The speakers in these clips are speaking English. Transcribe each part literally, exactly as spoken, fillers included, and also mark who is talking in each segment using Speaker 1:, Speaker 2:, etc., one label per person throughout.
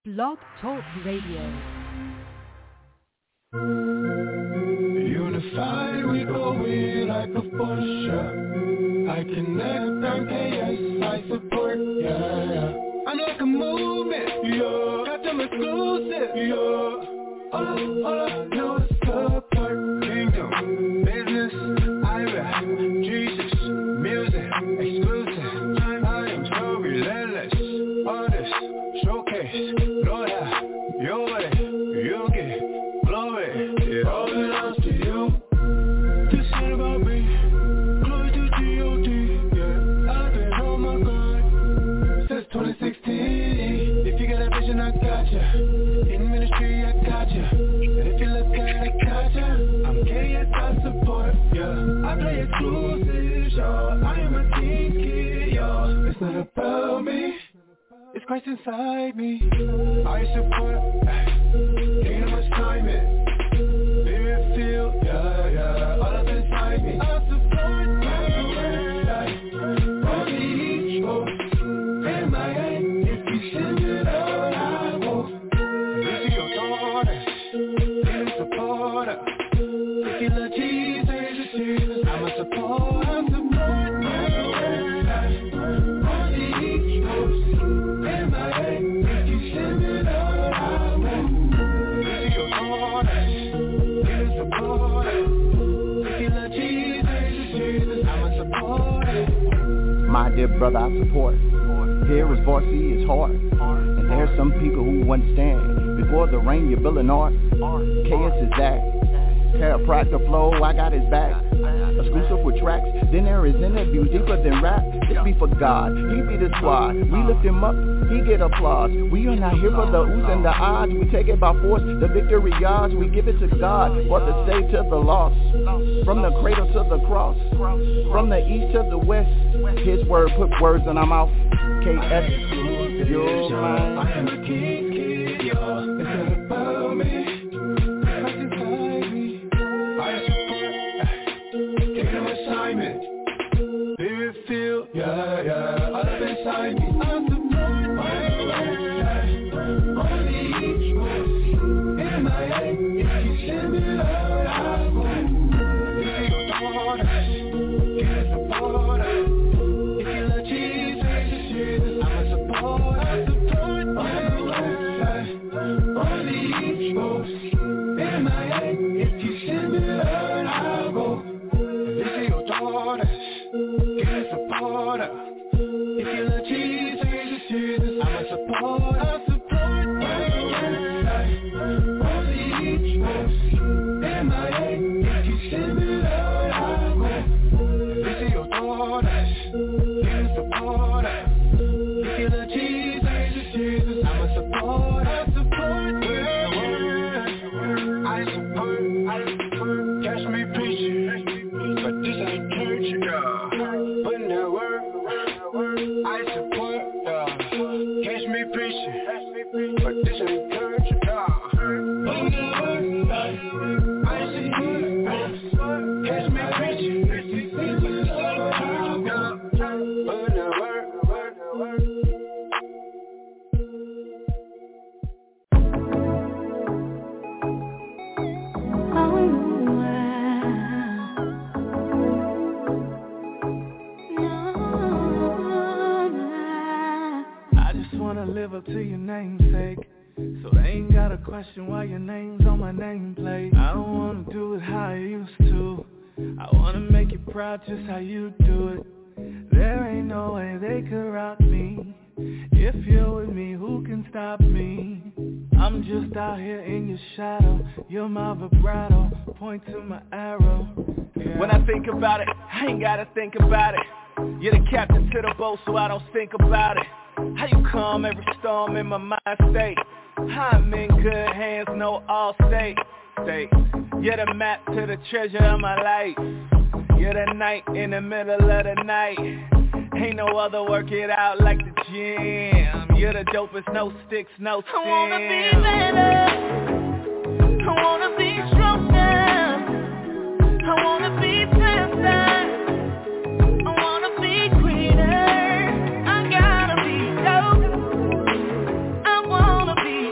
Speaker 1: Blog Talk Radio.
Speaker 2: Unified, we go in like a Porsche. I connect, I'm K S, I support, yeah, yeah. I'm like a movement, yeah. Got them exclusive, yeah. All I, all I know is support. Kingdom, business, I rap, Jesus, music, exclusive. I am so relentless, honest, showcase, Lord, your way, you get glory. It all belongs to you. This shit about me, glory to G O D, yeah. I've been on my grind since twenty sixteen. If you got a vision, I got ya. In ministry, I got ya. And if you look at it, I got ya. I'm K S, I support, yeah. I play exclusive, y'all. I am a king kid, y'all. It's not about me, it's Christ inside me. I support, kingdom assignment. Spirit feel, yeah, yeah, all up inside me. I support my life, on the East Coast, M I A. If you send it out, I won't. This is your daughter, you're a supporter. If you love Jesus, Jesus, Jesus, I'm a supporter. I support my life, on the East Coast, M I A. If you send it out, I won't. This is your daughter.
Speaker 3: My dear brother, I support. Here is varsity is hard, and there's some people who understand. Before the rain, you're building art. K S is that. Chiropractor flow, I got his back. Exclusive with tracks. Then there is interviews deeper than rap. This be for God, he be the squad. We lift him up, he get applause. We are not here for the oohs and the odds. We take it by force, the victory odds. We give it to God, for the saved to the lost. From the cradle to the cross, from the east to the west. His word put words in our mouth. K S, you're mine.
Speaker 2: I am a king, kid, y'all. It's not about me, Christ inside me. I support, kingdom assignment. Spirit feel, yeah, yeah, all up inside me. I support my life, on the East Coast, M I A. If you send it out, I won't. This is your daughter, get a supporter. If you love Jesus, Jesus, I'm a supporter. I support my life, on the East Coast, M I A. If you send it out, I'll go. This is your daughter, get a supporter. If you love Jesus, Jesus, I'm a supporter. I support my life, on the East Coast, M I A. If you send it out, I'll go. This is your daughter, get a supporter. If you love Jesus, Jesus, I'm a supporter. I support my word, I support, I support. Catch me preaching, but this ain't church, yeah. Putting that word, I support, yeah. Catch me preaching, but this ain't church, yeah. Putting that word, I support, catch me preaching, but this ain't church, yeah. Putting that word, word, word.
Speaker 4: Live up to your namesake, so they ain't got a question why your name's on my nameplate. I don't wanna do it how I used to. I wanna make you proud just how you do it. There ain't no way they could rock me. If you're with me, who can stop me? I'm just out here in your shadow. You're my vibrato, point to my arrow, yeah. When I think about it, I ain't gotta think about it. You're the captain to the boat, so I don't think about it. How you calm every storm in my mind state. I'm in good hands, no all state state. You're the map to the treasure of my life. You're the night in the middle of the night. Ain't no other work it out like the gym. You're the dopest, no sticks, no stems. I wanna be better, I wanna be stronger, I wanna be faster, I wanna be greener. I gotta be dope, I wanna be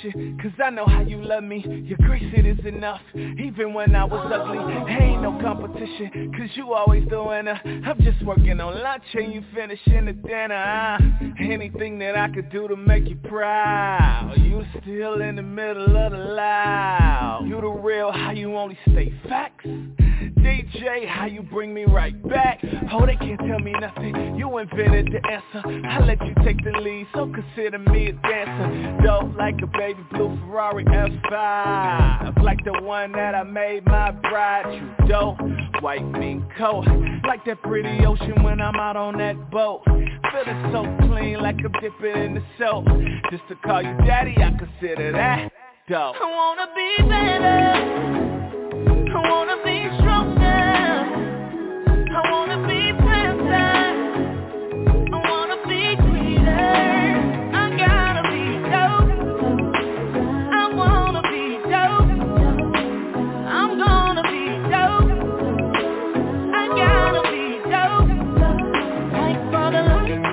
Speaker 4: competition, cause I know how you love me. Your grace, it is enough, even when I was ugly. Ain't no competition, cause you always the winner. I'm just working on lunch and you finishing the dinner. uh, Anything that I could do to make you proud. You still in the middle of the loud. You the real, how you only stay facts. D J, how you bring me right back. Oh, they can't tell me nothing, you invented the answer. I let you take the lead, so consider me a dancer. Dope like a baby blue Ferrari F five, like the one that I made my bride. You dope, white mink coat, like that pretty ocean when I'm out on that boat. Feeling so clean like I'm dipping in the soap. Just to call you daddy, I consider that dope.
Speaker 1: I wanna be better, I wanna be stronger, I wanna be faster, I wanna be greater. I gotta be dope, I wanna be dope, I'm gonna be dope, I gotta be dope, like for the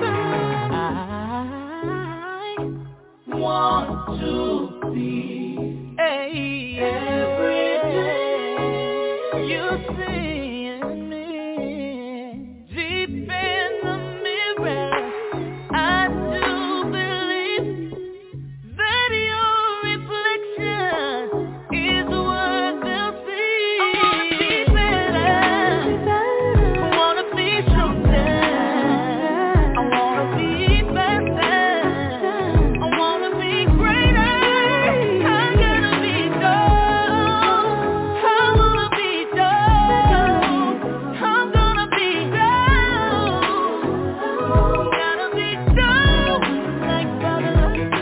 Speaker 1: last time. I want to be hey, every day you see in me, deep in the mirror, I do believe that your reflection is what they'll see. I wanna be better, I wanna be stronger, I wanna be faster, I wanna be greater. I gotta be dope, I wanna be dope, I'm gonna be dope, gotta be dope, like brother.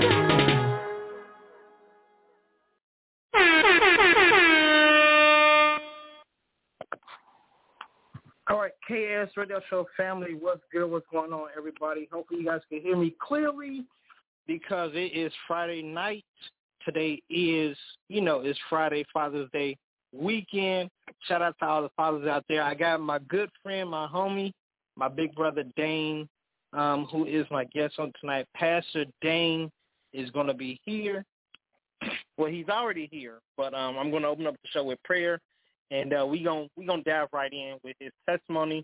Speaker 5: All right, K S Radio Show family, what's good? What's going on, everybody? Hopefully you guys can hear me clearly because it is Friday night. Today is, you know, it's Friday, Father's Day weekend. Shout out to all the fathers out there. I got my good friend, my homie, my big brother Dane, um, who is my guest on tonight. Pastor Dane is going to be here. Well, he's already here, but um, I'm going to open up the show with prayer. And uh, we're going we gonna dive right in with his testimony.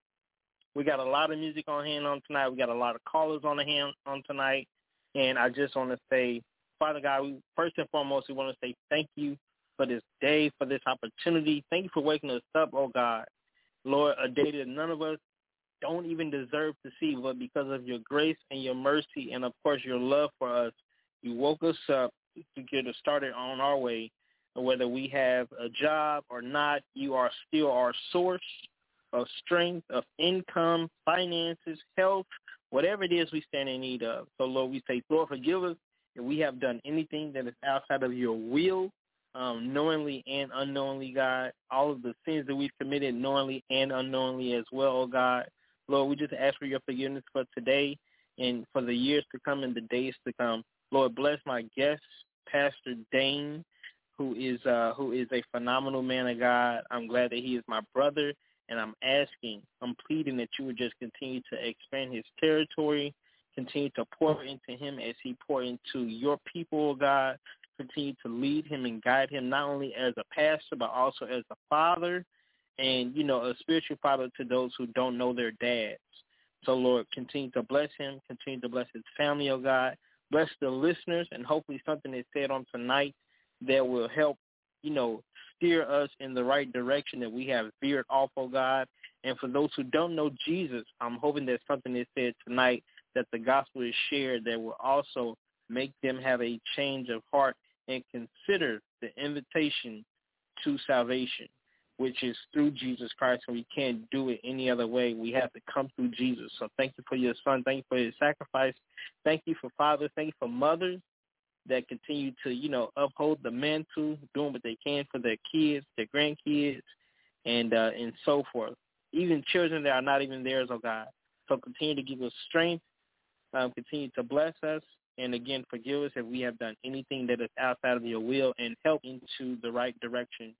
Speaker 5: We got a lot of music on hand on tonight. We got a lot of callers on the hand on tonight. And I just want to say, Father God, we, first and foremost, we want to say thank you for this day, for this opportunity. Thank you for waking us up, oh God. Lord, a day that none of us don't even deserve to see, but because of your grace and your mercy and, of course, your love for us, you woke us up to get us started on our way. Whether we have a job or not, you are still our source of strength, of income, finances, health, whatever it is we stand in need of. So, Lord, we say, Lord, forgive us if we have done anything that is outside of your will, um, knowingly and unknowingly, God. All of the sins that we've committed knowingly and unknowingly as well, oh God. Lord, we just ask for your forgiveness for today and for the years to come and the days to come. Lord, bless my guest, Pastor Dane, who is uh, who is a phenomenal man of God. I'm glad that he is my brother, and I'm asking, I'm pleading that you would just continue to expand his territory, continue to pour into him as he pour into your people, oh God. Continue to lead him and guide him not only as a pastor, but also as a father and, you know, a spiritual father to those who don't know their dads. So, Lord, continue to bless him, continue to bless his family, oh God. Bless the listeners, and hopefully something is said on tonight that will help, you know, steer us in the right direction that we have veered off, oh God. And for those who don't know Jesus, I'm hoping that something is said tonight, that the gospel is shared, that will also make them have a change of heart and consider the invitation to salvation, which is through Jesus Christ, and we can't do it any other way. We have to come through Jesus. So thank you for your son. Thank you for his sacrifice. Thank you for fathers. Thank you for mothers that continue to, you know, uphold the mantle, doing what they can for their kids, their grandkids, and uh, and so forth. Even children that are not even theirs, oh God. So continue to give us strength, um, continue to bless us, and again, forgive us if we have done anything that is outside of your will, and help into the right direction,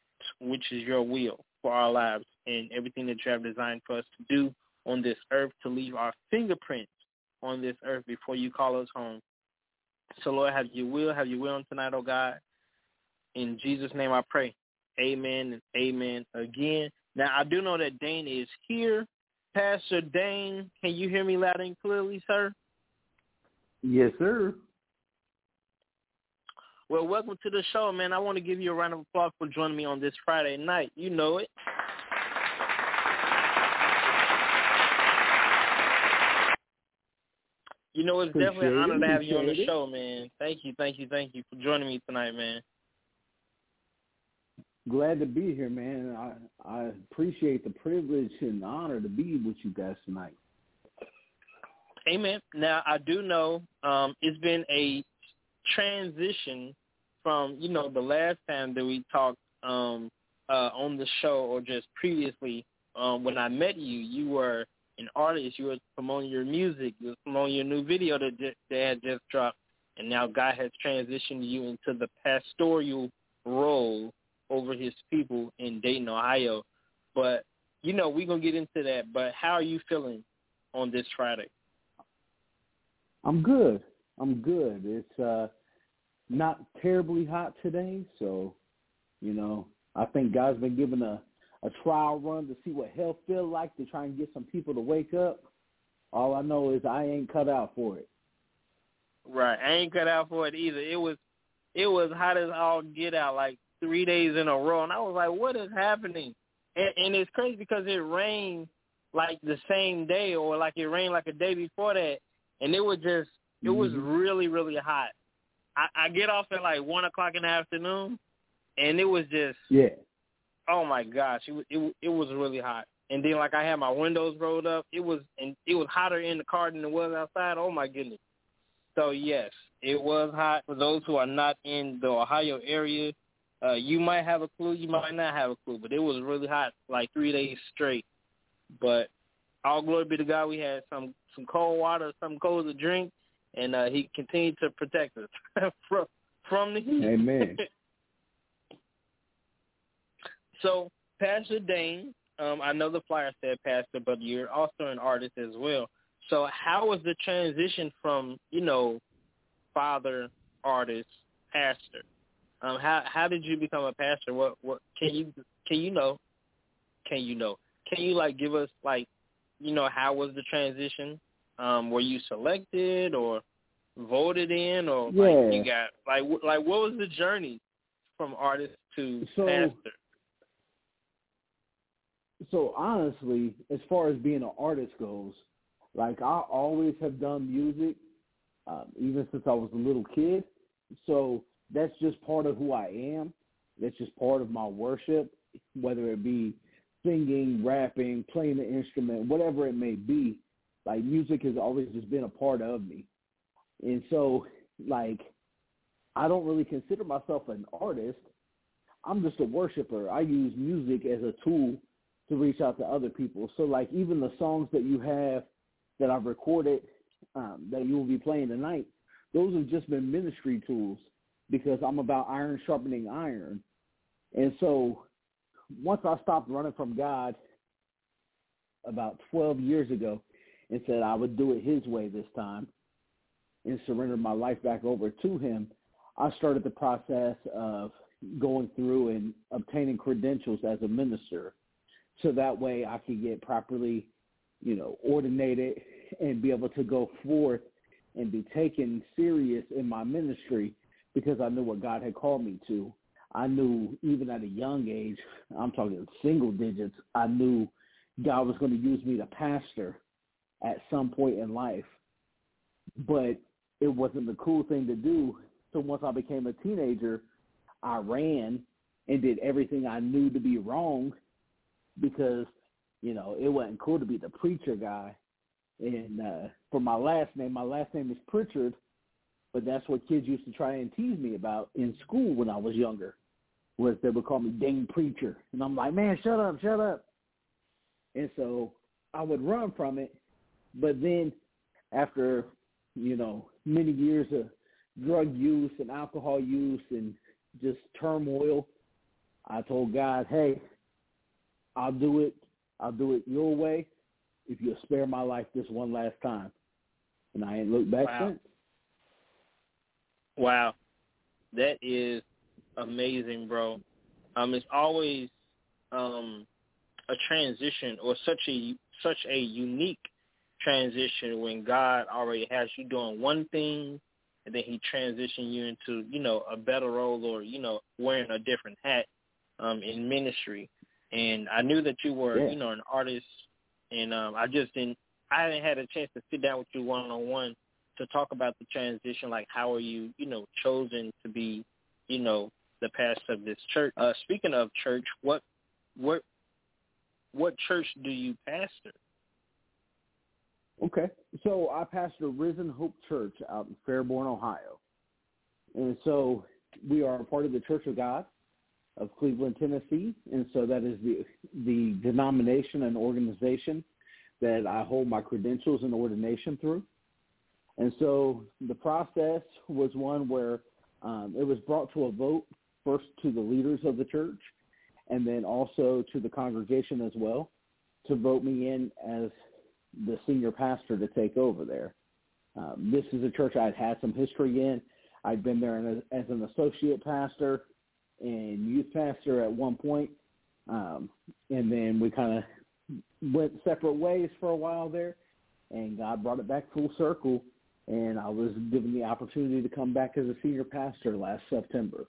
Speaker 5: which is your will for our lives and everything that you have designed for us to do on this earth, to leave our fingerprints on this earth before you call us home. So, Lord, have your will, have your will on tonight, oh God. In Jesus' name I pray. Amen and amen again. Now, I do know that Dane is here. Pastor Dane, can you hear me loud and clearly, sir?
Speaker 6: Yes, sir.
Speaker 5: Well, welcome to the show, man. I want to give you a round of applause for joining me on this Friday night. You know it. You know, it's
Speaker 6: Appreciate
Speaker 5: definitely an honor
Speaker 6: it.
Speaker 5: to have you on the
Speaker 6: Appreciate it.
Speaker 5: show, man. Thank you, thank you, thank you for joining me tonight, man.
Speaker 6: Glad to be here, man. I, I appreciate the privilege and honor to be with you guys tonight.
Speaker 5: Amen. Now, I do know um, it's been a transition from, you know, the last time that we talked um, uh, on the show or just previously um, when I met you. You were an artist. You were promoting your music. You were promoting your new video that, just, that had just dropped. And now God has transitioned you into the pastoral role over his people in Dayton, Ohio. But, you know, we're going to get into that. But how are you feeling on this Friday?
Speaker 6: I'm good. I'm good. It's uh, not terribly hot today, so, you know, I think God's been giving a, a trial run to see what hell feel like to try and get some people to wake up. All I know is I ain't cut out for it.
Speaker 5: Right. I ain't cut out for it either. It was it was hot as all get out, like three days in a row. And I was like, what is happening? And, and it's crazy because it rained like the same day or like it rained like a day before that. And it was just, it
Speaker 6: Mm-hmm.
Speaker 5: was really, really hot. I, I get off at like one o'clock in the afternoon, and it was just,
Speaker 6: Yeah.
Speaker 5: oh my gosh, it, it, it was really hot. And then like I had my windows rolled up. It was, and it was hotter in the car than it was outside. Oh my goodness. So yes, it was hot. For those who are not in the Ohio area, uh, you might have a clue, you might not have a clue, but it was really hot, like three days straight. But all glory be to God, we had some, some cold water, some cold to drink, and uh, he continued to protect us from, from the heat.
Speaker 6: Amen.
Speaker 5: So, Pastor Dane, um, I know the flyer said pastor, but you're also an artist as well. So how was the transition from, you know, father, artist, pastor? Um, how how did you become a pastor? What what can you can you know? Can you know? Can you like give us like, you know, how was the transition? Um, were you selected or voted in, or
Speaker 6: Yeah.
Speaker 5: like you got like like what was the journey from artist to
Speaker 6: So,
Speaker 5: pastor?
Speaker 6: So honestly, as far as being an artist goes, like I always have done music, um, even since I was a little kid. So that's just part of who I am. That's just part of my worship, whether it be singing, rapping, playing the instrument, whatever it may be. Like music has always just been a part of me. And so, like, I don't really consider myself an artist. I'm just a worshiper. I use music as a tool to reach out to other people. So, like, even the songs that you have that I've recorded um, that you will be playing tonight, those have just been ministry tools because I'm about iron sharpening iron. And so once I stopped running from God about twelve years ago and said I would do it his way this time and surrendered my life back over to him, I started the process of going through and obtaining credentials as a minister. So that way I could get properly, you know, ordinated and be able to go forth and be taken serious in my ministry because I knew what God had called me to. I knew even at a young age, I'm talking single digits, I knew God was going to use me to pastor at some point in life. But it wasn't the cool thing to do. So once I became a teenager, I ran and did everything I knew to be wrong because, you know, it wasn't cool to be the preacher guy. And uh, for my last name, my last name is Pritchard, but that's what kids used to try and tease me about in school when I was younger, was they would call me Dane Preacher. And I'm like, man, shut up, shut up. And so I would run from it. But then after, you know, many years of drug use and alcohol use and just turmoil, I told God, hey, I'll do it. I'll do it your way if you'll spare my life this one last time. And I ain't looked back
Speaker 5: Wow.
Speaker 6: since.
Speaker 5: Wow, that is amazing, bro. Um, it's always um a transition or such a such a unique transition when God already has you doing one thing and then he transitioned you into, you know, a better role or, you know, wearing a different hat um, in ministry. And I knew that you were,
Speaker 6: yeah.
Speaker 5: you know, an artist, and um, I just didn't, I hadn't had a chance to sit down with you one-on-one to talk about the transition, like how are you, you know, chosen to be, you know, the pastor of this church. Uh, speaking of church, what, what, what church do you pastor?
Speaker 6: Okay, so I pastor Risen Hope Church out in Fairborn, Ohio. And so we are a part of the Church of God of Cleveland, Tennessee. And so that is the the denomination and organization that I hold my credentials and ordination through. And so the process was one where um, it was brought to a vote, first to the leaders of the church, and then also to the congregation as well, to vote me in as the senior pastor to take over there. Um, this is a church I'd had some history in. I'd been there as, as an associate pastor and youth pastor at one point, um, and then we kind of went separate ways for a while there, and God brought it back full circle, and I was given the opportunity to come back as a senior pastor last September.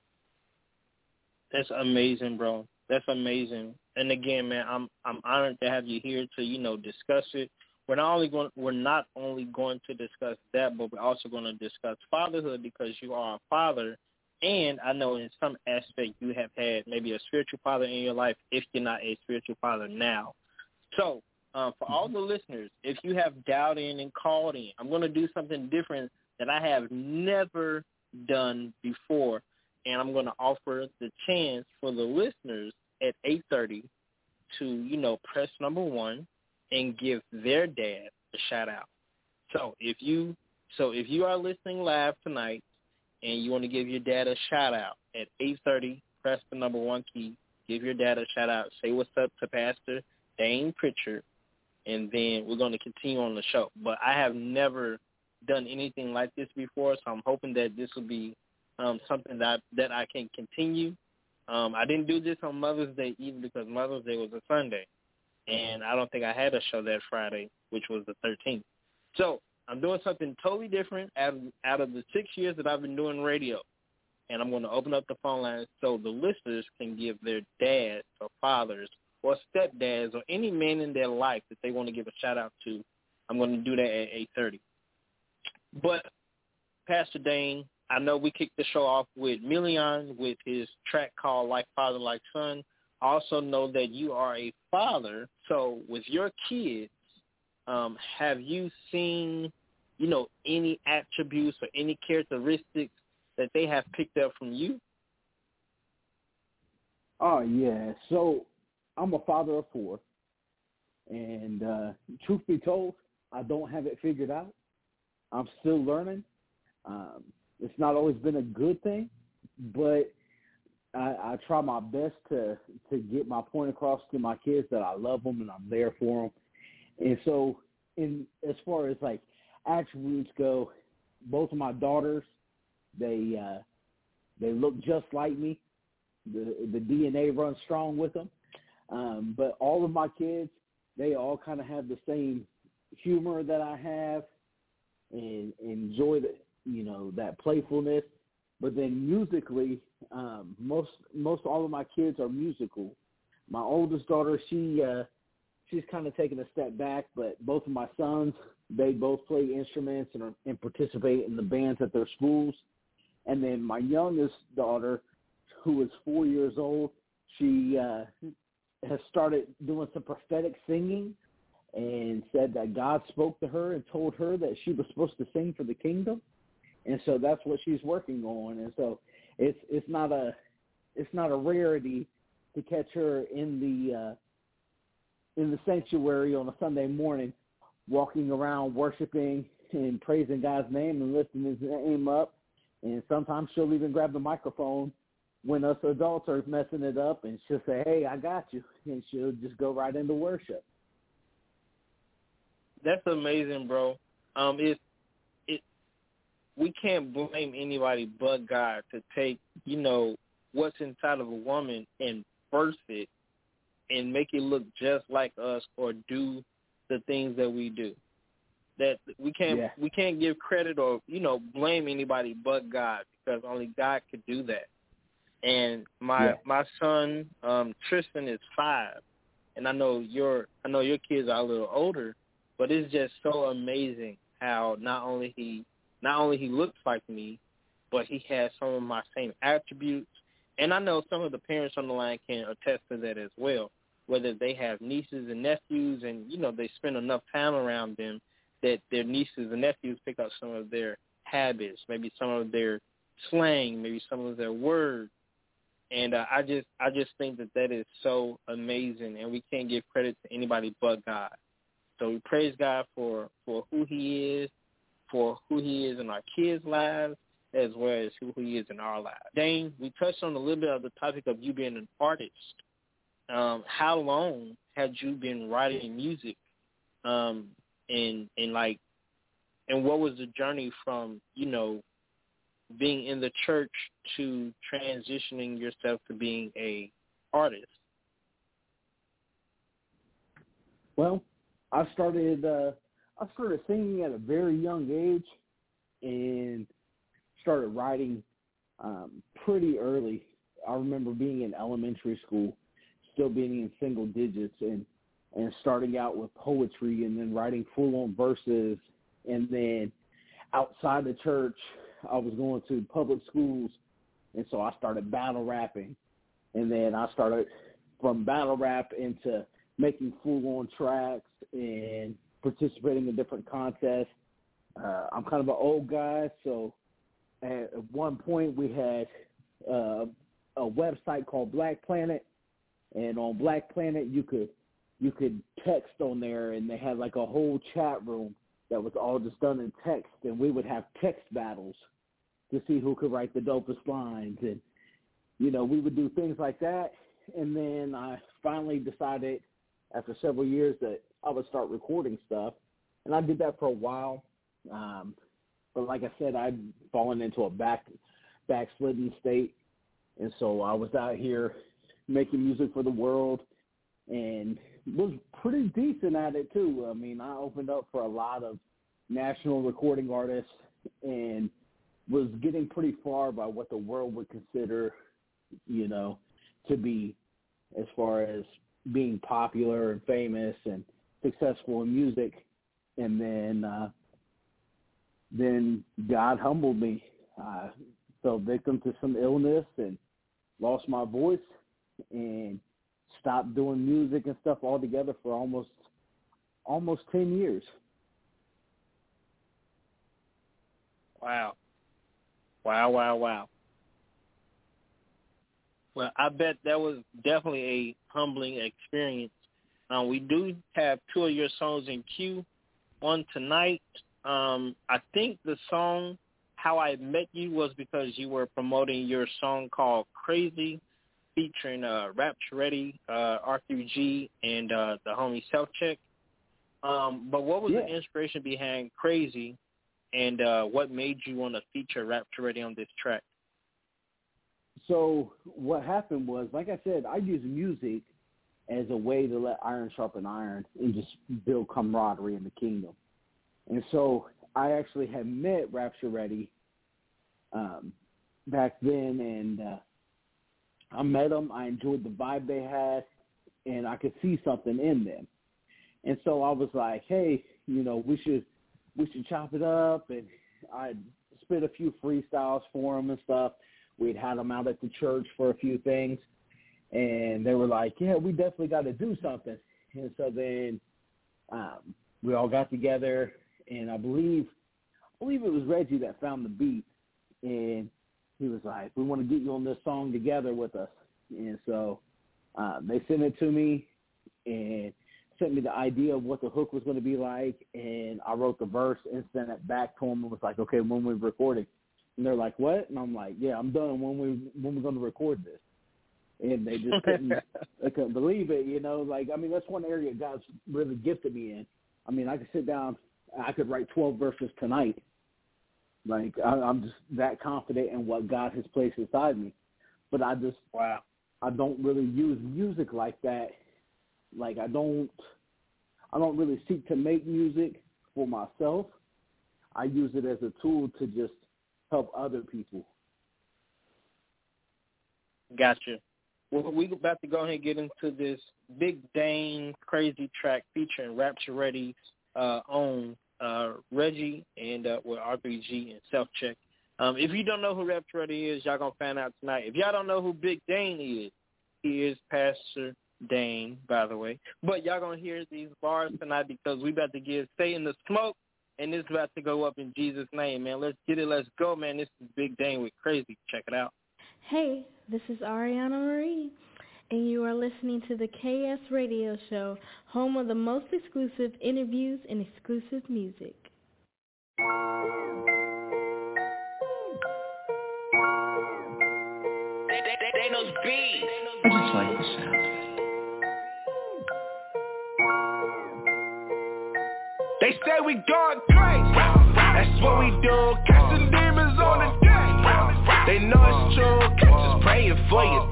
Speaker 5: That's amazing, bro. That's amazing. And again, man, I'm I'm honored to have you here to, you know, discuss it. We're not only going we're not only going to discuss that, but we're also going to discuss fatherhood because you are a father, and I know in some aspect you have had maybe a spiritual father in your life if you're not a spiritual father now. So uh, for all the listeners, if you have dialed in and called in, I'm going to do something different that I have never done before, and I'm going to offer the chance for the listeners at eight thirty to, you know, press number one and give their dad a shout out. So if you so if you are listening live tonight and you want to give your dad a shout out at eight thirty, press the number one key, give your dad a shout out, say what's up to Pastor Dane Pritchard, and then we're going to continue on the show. But I have never done anything like this before, so I'm hoping that this will be um, something that that I can continue. Um, I didn't do this on Mother's Day either because Mother's Day was a Sunday, and I don't think I had a show that Friday, which was the thirteenth. So I'm doing something totally different out of, out of the six years that I've been doing radio, and I'm going to open up the phone lines so the listeners can give their dads or fathers or stepdads or any man in their life that they want to give a shout-out to. I'm going to do that at eight thirty. But, Pastor Dane, I know we kicked the show off with Million with his track called Like Father, Like Son. I also know that you are a father. So with your kids, um, have you seen, you know, any attributes or any characteristics that they have picked up from you?
Speaker 6: Oh, yeah. So I'm a father of four. And uh, truth be told, I don't have it figured out. I'm still learning. Um, it's not always been a good thing, but I, I try my best to, to get my point across to my kids that I love them and I'm there for them. And so in as far as, like, attributes go, both of my daughters, they uh, they look just like me. The, the D N A runs strong with them. Um, but all of my kids, they all kind of have the same humor that I have and, and enjoy the, you know, that playfulness. But then musically, um, most most all of my kids are musical. My oldest daughter, she uh, she's kind of taken a step back, but both of my sons, they both play instruments and, are, and participate in the bands at their schools. And then my youngest daughter, who is four years old, she uh, has started doing some prophetic singing and said that God spoke to her and told her that she was supposed to sing for the kingdom. And so that's what she's working on. And so it's it's not a it's not a rarity to catch her in the uh, in the sanctuary on a Sunday morning, walking around worshiping and praising God's name and lifting His name up. And sometimes she'll even grab the microphone when us adults are messing it up, and she'll say, "Hey, I got you," and she'll just go right into worship.
Speaker 5: That's amazing, bro. Um, it it we can't blame anybody but God to take, you know, what's inside of a woman and birth it and make it look just like us or do the things that we do. That we can't
Speaker 6: yeah.
Speaker 5: we can't give credit or, you know, blame anybody but God, because only God could do that. And my
Speaker 6: yeah.
Speaker 5: my son um, Tristan is five, and I know your I know your kids are a little older, but it's just so amazing how not only he not only he looks like me, but he has some of my same attributes. And I know some of the parents on the line can attest to that as well, whether they have nieces and nephews and, you know, they spend enough time around them that their nieces and nephews pick up some of their habits, maybe some of their slang, maybe some of their words. And uh, I just I just think that that is so amazing, and we can't give credit to anybody but God. So we praise God for, for who he is, for who he is in our kids' lives, as well as who he is in our lives. Dane, we touched on a little bit of the topic of you being an artist. Um, how long had you been writing music? Um, and, and, like, and what was the journey from, you know, being in the church to transitioning yourself to being a artist?
Speaker 6: Well, I started uh, I started singing at a very young age and started writing um, pretty early. I remember being in elementary school, still being in single digits, and and starting out with poetry and then writing full-on verses. And then outside the church, I was going to public schools, and so I started battle rapping. And then I started from battle rap into making full-on tracks and participating in different contests. Uh, I'm kind of an old guy, so at one point we had uh, a website called Black Planet, and on Black Planet you could you could text on there, and they had like a whole chat room that was all just done in text, and we would have text battles to see who could write the dopest lines. And, you know, we would do things like that. And then I finally decided after several years that I would start recording stuff. And I did that for a while. Um, but like I said, I'd fallen into a back backslidden state. And so I was out here making music for the world and was pretty decent at it too. I mean, I opened up for a lot of national recording artists and was getting pretty far by what the world would consider, you know, to be as far as being popular and famous and successful in music. And then, uh, then God humbled me. I fell victim to some illness and lost my voice and stopped doing music and stuff altogether for almost, almost ten years.
Speaker 5: Wow. Wow, wow, wow. Well, I bet that was definitely a humbling experience. Um, we do have two of your songs in queue. One tonight. Um, I think the song How I Met You was because you were promoting your song called Crazy, featuring uh, Rapture Ready, uh, R Q G, and uh, the homie Self-Check. Um, but what was
Speaker 6: yeah.
Speaker 5: the inspiration behind Crazy? And uh, what made you want to feature Rapture Ready on this track?
Speaker 6: So what happened was, like I said, I use music as a way to let iron sharpen iron and just build camaraderie in the kingdom. And so I actually had met Rapture Ready um, back then, and uh, I met them. I enjoyed the vibe they had, and I could see something in them. And so I was like, hey, you know, we should – we should chop it up, and I'd spit a few freestyles for them and stuff. We'd had them out at the church for a few things, and they were like, yeah, we definitely got to do something. And so then um, we all got together, and I believe I believe it was Reggie that found the beat, and he was like, we want to get you on this song together with us. And so uh, they sent it to me, and sent me the idea of what the hook was going to be like, and I wrote the verse and sent it back to them and was like, okay, when we're recording. And they're like, what? And I'm like, yeah, I'm done. When we when we're going to record this? And they just couldn't, they couldn't believe it, you know. Like, I mean, that's one area God's really gifted me in. I mean, I could sit down, I could write twelve verses tonight, Like, I, I'm just that confident in what God has placed inside me. But I just,
Speaker 5: wow.
Speaker 6: I don't really use music like that. Like, I don't, I don't really seek to make music for myself. I use it as a tool to just help other people.
Speaker 5: Gotcha. Well, we're about to go ahead and get into this Big Dane crazy track featuring Rapture Ready's uh, own uh, Reggie and uh, with R three G and Self Check. Um, if you don't know who Rapture Ready is, y'all gonna find out tonight. If y'all don't know who Big Dane is, he is Pastor Dane, by the way. But y'all gonna hear these bars tonight because we about to give Satan the smoke, and this is about to go up in Jesus' name, man. Let's get it. Let's go, man. This is Big Dane with Crazy. Check it out.
Speaker 7: Hey, this is Ariana Marie, and you are listening to the K S Radio Show, home of the most exclusive interviews and exclusive music.
Speaker 8: I just like the sound.
Speaker 2: They say we going crazy. That's what we do. Casting demons on the day. They know it's true. Just praying for you.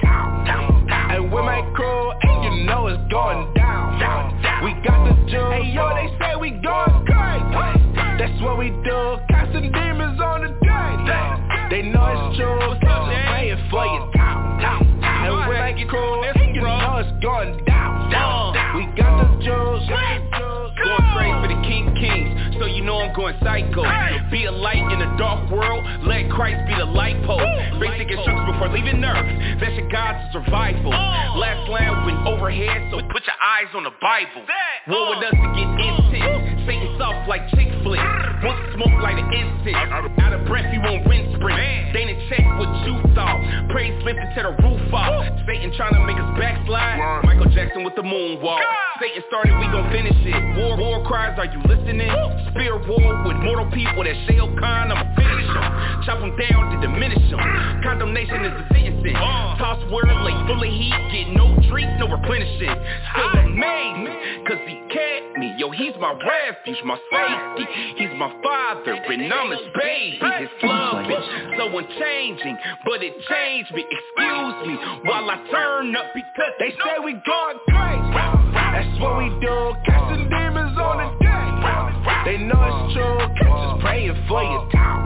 Speaker 2: And with my crew, and you know it's going down. We got the juice. Hey yo, they say we going crazy. That's what we do. Casting demons on the day. They know it's true. Just praying for you. And with my crew, and you know it's going down. We got the juice.
Speaker 9: Going crazy for the King Kings, so you know I'm going psycho. Be a light in a dark world, let Christ be the light pole. Basic instructions before leaving Earth, that's your God's survival. Last land went overhead, so put your eyes on the Bible. War with us to get intense, Satan soft like chick flick. Wants to smoke like an incense, out of breath he won't wind sprint. They didn't check what you thought, praise lifted to the roof off. Satan trying to make us backslide, Michael Jackson with the moonwalk. Satan started, we gon' finish it. War, war cries, are you listening? Spear war with mortal people that Shale Khan, I'ma finish them. Chop them down to diminish them. Condemnation is a sentencing. Toss word like full of heat, get no treat, no replenishing. Still amazing, cause he kept me. Yo, he's my refuge, my safety. He's my father, and I'm his baby. His love is so unchanging, but it changed me. Excuse me while I turn up because
Speaker 2: they say we going crazy. That's what we do, casting demons on the day. They know it's true, just praying for you.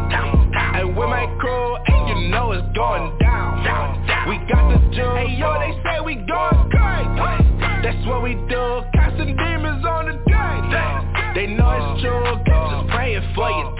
Speaker 2: And with my crew, and you know it's going down. We got the juice. Hey yo, they say we going crazy. That's what we do, casting demons on the day. They know it's true, just praying for you.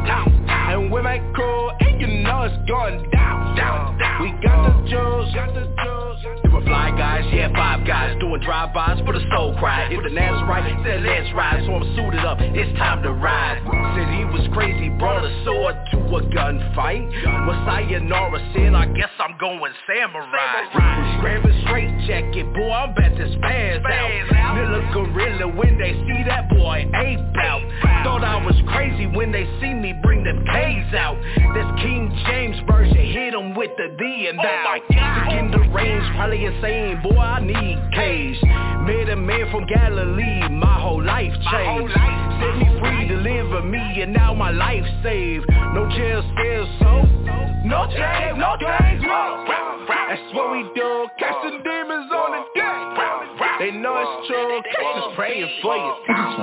Speaker 2: And with my crew, and you know it's going down. We got the juice, got the juice.
Speaker 8: There were fly guys, yeah, five guys doing drive-bys for the soul cry. If the Nazarite said let's ride, so I'm suited up, it's time to ride. Said he was crazy, brought a sword to a gunfight. Messiah Nora said, I guess I'm going samurai. Grab a straight jacket, boy, I'm about to spaz out. Little gorilla when they see that boy ape out. Thought I was crazy when they see me bring them K's out. This King James version hit them with the D and thou. Sick in the range, probably insane, boy, I need cage. Met a man from Galilee, my whole life changed. Set me free, deliver me, and now my life saved. No jail cells, so no change, no change, no.
Speaker 2: That's what we do, casting demons on the day. They know it's true, just praying for you.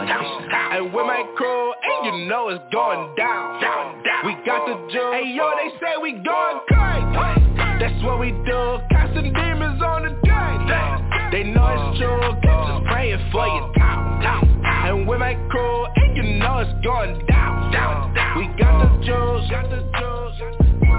Speaker 2: And with my crew, and you know it's going down. We got the juice. Hey yo, they say we going crazy. That's what we do, casting demons on the day. They know it's true, just praying for you. And with my crew, and you know it's going down. We got the juice, got the juice.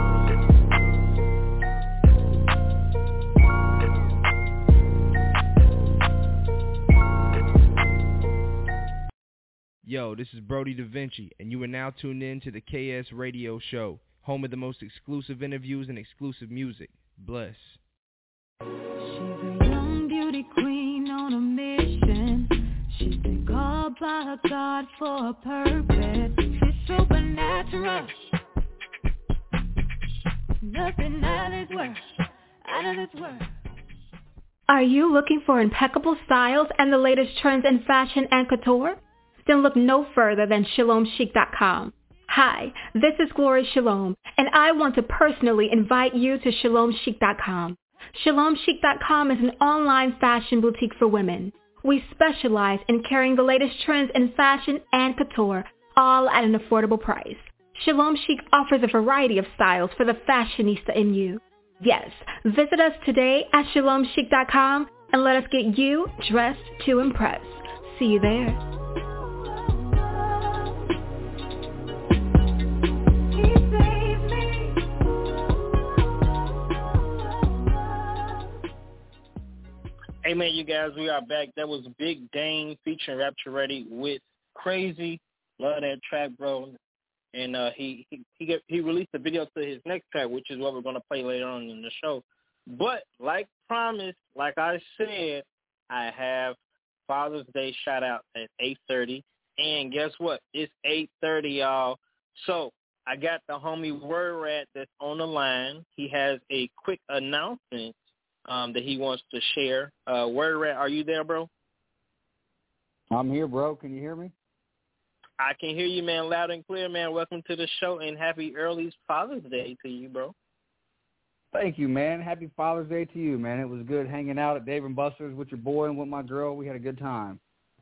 Speaker 10: Yo, this is Brody Da Vinci, and you are now tuned in to the K S Radio Show, home of the most exclusive interviews and exclusive music. Bless.
Speaker 1: She's a young beauty queen on a mission. She's been called by God for a purpose. She's supernatural. Nothing out of this world, out of this world.
Speaker 11: Are you looking for impeccable styles and the latest trends in fashion and couture? Then look no further than Shalom Chic dot com. Hi, this is Gloria Shalom, and I want to personally invite you to shalom chic dot com. shalom chic dot com is an online fashion boutique for women. We specialize in carrying the latest trends in fashion and couture, all at an affordable price. Shalom Chic offers a variety of styles for the fashionista in you. Yes, visit us today at shalom chic dot com and let us get you dressed to impress. See you there.
Speaker 5: Hey, man, you guys, we are back. That was Big Dane featuring Rapture Ready with Crazy. Love that track, bro. And uh, he he he, get, he released a video to his next track, which is what we're going to play later on in the show. But like promised, like I said, I have Father's Day shout-out at eight thirty. And guess what? It's eight thirty, y'all. So I got the homie Word Rat that's on the line. He has a quick announcement Um, that he wants to share. Uh, Word Rat, are you there, bro?
Speaker 12: I'm here, bro. Can you hear me?
Speaker 5: I can hear you, man, loud and clear, man. Welcome to the show, and happy early Father's Day to you, bro.
Speaker 12: Thank you, man. Happy Father's Day to you, man. It was good hanging out at Dave and Buster's with your boy and with my girl. We had a good time.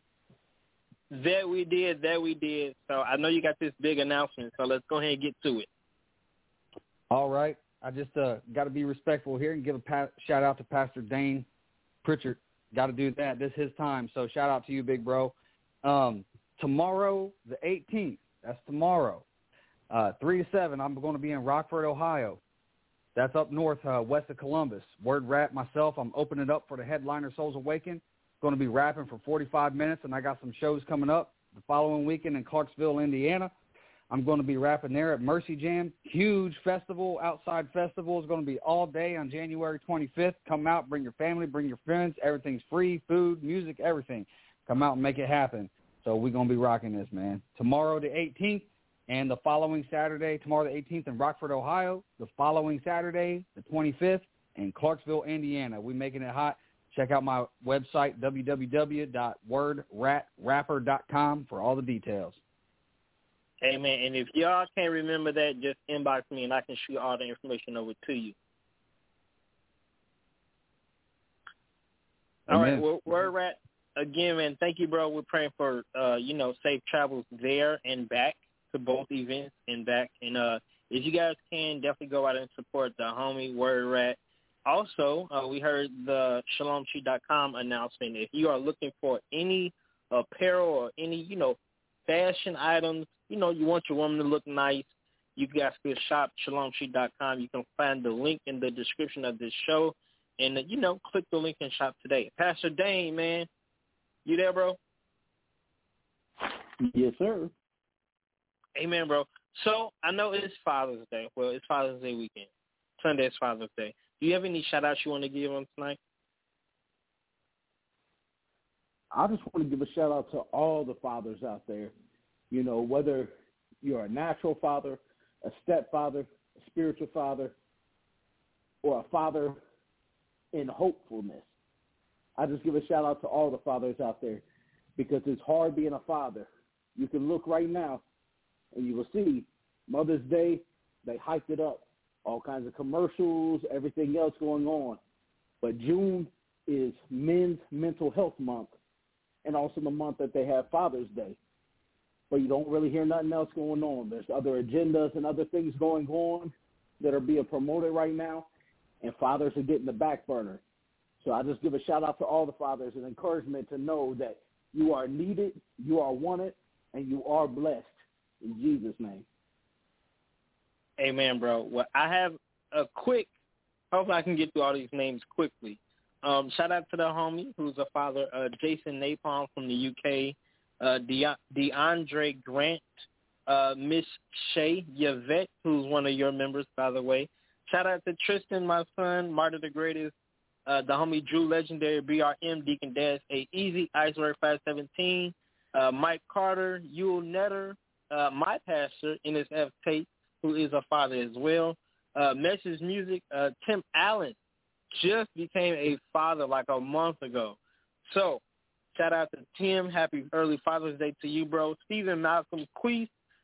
Speaker 5: That we did, that we did. So I know you got this big announcement, so let's go ahead and get to it.
Speaker 12: All right. I just uh, got to be respectful here and give a pa- shout-out to Pastor Dane Pritchard. Got to do that. This is his time, so shout-out to you, big bro. Um, tomorrow, the eighteenth, that's tomorrow, uh, three to seven, I'm going to be in Rockford, Ohio. That's up north, uh, west of Columbus. Word Rap, myself, I'm opening it up for the headliner Souls Awaken. Going to be rapping for forty-five minutes, and I got some shows coming up the following weekend in Clarksville, Indiana. I'm going to be rapping there at Mercy Jam. Huge festival, outside festival. It's going to be all day on January twenty-fifth. Come out, bring your family, bring your friends. Everything's free, food, music, everything. Come out and make it happen. So we're going to be rocking this, man. Tomorrow the eighteenth and the following Saturday, tomorrow the eighteenth in Rockford, Ohio. The following Saturday, the twenty-fifth, in Clarksville, Indiana. We're making it hot. Check out my website, w w w dot word rat rapper dot com, for all the details.
Speaker 5: Hey, man, and if y'all can't remember that, just inbox me and I can shoot all the information over to you. All Amen. Right, well, Word Rat, again, man, thank you, bro. We're praying for, uh, you know, safe travels there and back to both events and back. And uh, if you guys can, definitely go out and support the homie Word Rat. Also, uh, we heard the shalom chic dot com announcement. If you are looking for any apparel or any, you know, fashion items, you know, you want your woman to look nice, you guys can shop shalom chic dot com. You can find the link in the description of this show. And, uh, you know, click the link and shop today. Pastor Dane, man, you there, bro?
Speaker 6: Yes, sir.
Speaker 5: Amen, bro. So I know it's Father's Day. Well, it's Father's Day weekend. Sunday is Father's Day. Do you have any shout-outs you want to give on tonight?
Speaker 6: I just want to give a shout-out to all the fathers out there. You know, whether you're a natural father, a stepfather, a spiritual father, or a father in hopefulness. I just give a shout-out to all the fathers out there because it's hard being a father. You can look right now, and you will see Mother's Day, they hyped it up. All kinds of commercials, everything else going on. But June is Men's Mental Health Month and also the month that they have Father's Day. But you don't really hear nothing else going on. There's other agendas and other things going on that are being promoted right now, and fathers are getting the back burner. So I just give a shout-out to all the fathers and encouragement to know that you are needed, you are wanted, and you are blessed in Jesus' name.
Speaker 5: Amen, bro. Well, I have a quick, hopefully I can get through all these names quickly. Um, shout out to the homie who's a father, uh, Jason Napalm from the U K, uh, De- DeAndre Grant, uh, Miss Shay Yvette, who's one of your members, by the way. Shout out to Tristan, my son, Martyr the Greatest, uh, the homie Drew Legendary, B R M, Deacon Dash, A Easy, Iceberg five seventeen, uh, Mike Carter, Yule Netter, uh, my pastor, N S F Tate, who is a father as well. Uh, Message Music, uh, Tim Allen just became a father like a month ago. So shout out to Tim. Happy early Father's Day to you, bro. Stephen Malcolm Queese,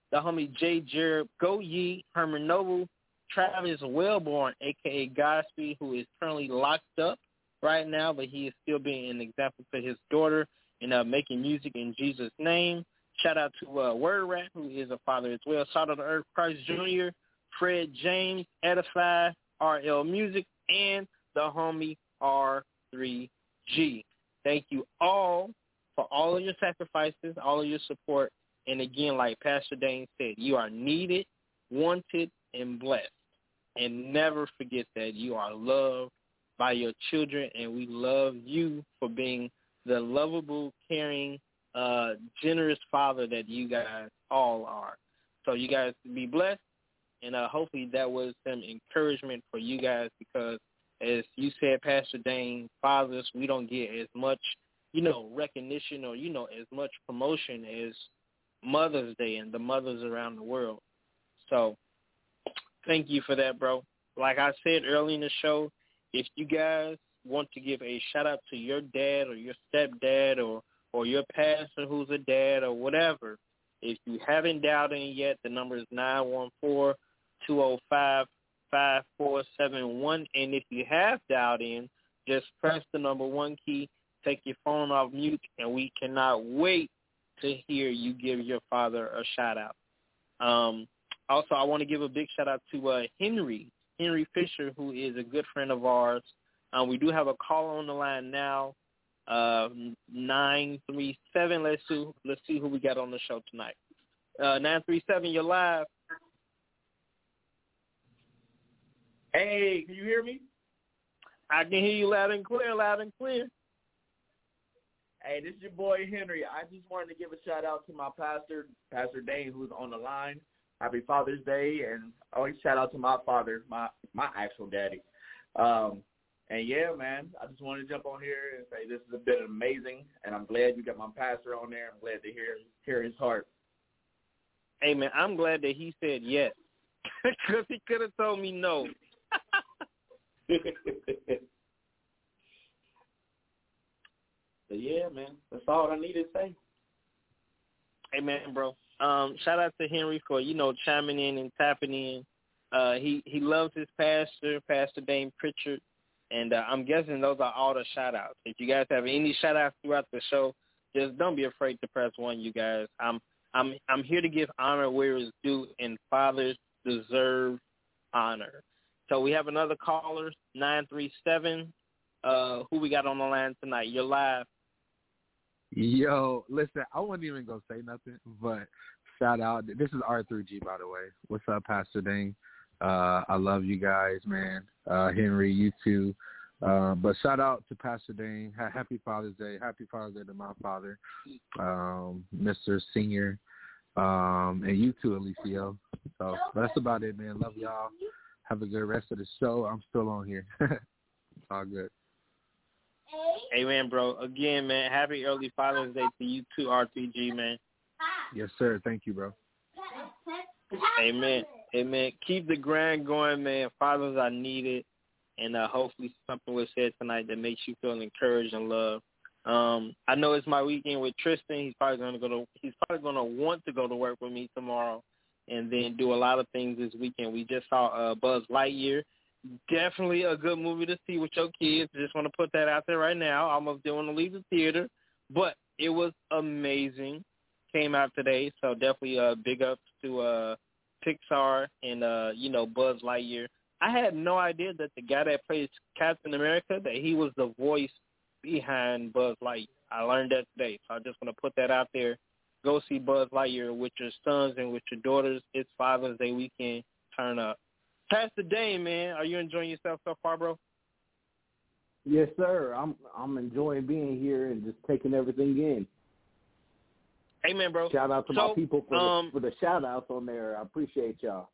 Speaker 5: the homie J. Jared, Go Ye, Herman Noble, Travis Wellborn, a k a. Godspeed, who is currently locked up right now, but he is still being an example to his daughter and uh, making music in Jesus' name. Shout out to uh, Word Rat, who is a father as well. Shout out to Earth Christ Junior, Fred James, Edify, R L Music, and the homie R three G. Thank you all for all of your sacrifices, all of your support. And again, like Pastor Dane said, you are needed, wanted, and blessed. And never forget that you are loved by your children, and we love you for being the lovable, caring, uh, generous father that you guys all are. So you guys be blessed, and uh, hopefully that was some encouragement for you guys because, as you said, Pastor Dane, fathers, we don't get as much, you know, recognition or, you know, as much promotion as Mother's Day and the mothers around the world. So thank you for that, bro. Like I said early in the show, if you guys want to give a shout-out to your dad or your stepdad or, or your pastor who's a dad or whatever, if you haven't dialed in yet, the number is nine one four, two oh five, five four seven one. And if you have dialed in, just press the number one key, take your phone off mute, and we cannot wait to hear you give your father a shout-out. Um, also, I want to give a big shout-out to uh, Henry, Henry Fisher, who is a good friend of ours. Um, we do have a caller on the line now, uh, nine three seven. Let's see, let's see who we got on the show tonight. Uh, nine three seven, you're live.
Speaker 13: Hey, can you hear me?
Speaker 5: I can hear you loud and clear, loud and clear.
Speaker 13: Hey, this is your boy Henry. I just wanted to give a shout-out to my pastor, Pastor Dane, who's on the line. Happy Father's Day, and always shout out to my father, my my actual daddy. Um, and yeah, man, I just wanted to jump on here and say this has been amazing, and I'm glad you got my pastor on there. I'm glad to hear hear his heart.
Speaker 5: Hey, man, I'm glad that he said yes, because he could have told me no.
Speaker 13: But yeah, man, that's all I need to say.
Speaker 5: Hey, man, bro. Um, shout out to Henry for, you know, chiming in and tapping in. Uh, he, he loves his pastor, Pastor Dane Pritchard, and uh, I'm guessing those are all the shout-outs. If you guys have any shout-outs throughout the show, just don't be afraid to press one, you guys. I'm I'm I'm here to give honor where it's due, and fathers deserve honor. So we have another caller, nine three seven. Uh, who we got on the line tonight? You're live.
Speaker 14: Yo, listen, I wouldn't even go say nothing, but shout out. This is R three G, by the way. What's up, Pastor Dane? Uh, I love you guys, man. Uh, Henry, you too. Uh, but shout out to Pastor Dane. Ha- happy Father's Day. Happy Father's Day to my father, um, Mister Senior, um, and you too, Alicio. So that's about it, man. Love y'all. Have a good rest of the show. I'm still on here. It's all good.
Speaker 5: Amen, bro. Again, man, happy early Father's Day to you too, R three G, man.
Speaker 14: Yes, sir. Thank you, bro.
Speaker 5: Amen. Amen. Keep the grind going, man. Fathers are needed, and uh, hopefully something was said tonight that makes you feel encouraged and loved. Um, I know it's my weekend with Tristan. He's probably gonna go to. He's probably gonna want to go to work with me tomorrow, and then do a lot of things this weekend. We just saw uh, Buzz Lightyear. Definitely a good movie to see with your kids. Just want to put that out there right now. I almost didn't want to leave the theater, but it was amazing. Came out today, so definitely uh, big ups to uh, Pixar and, uh, you know, Buzz Lightyear. I had no idea that the guy that plays Captain America, that he was the voice behind Buzz Lightyear. I learned that today, so I just want to put that out there. Go see Buzz Lightyear with your sons and with your daughters. It's Father's Day weekend. Turn up. Pastor Dane, man, are you enjoying yourself so far, bro?
Speaker 6: Yes, sir. I'm I'm enjoying being here and just taking everything in.
Speaker 5: Amen, bro.
Speaker 6: Shout out to
Speaker 5: so,
Speaker 6: my people for,
Speaker 5: um,
Speaker 6: the, for the shout outs on there. I appreciate y'all.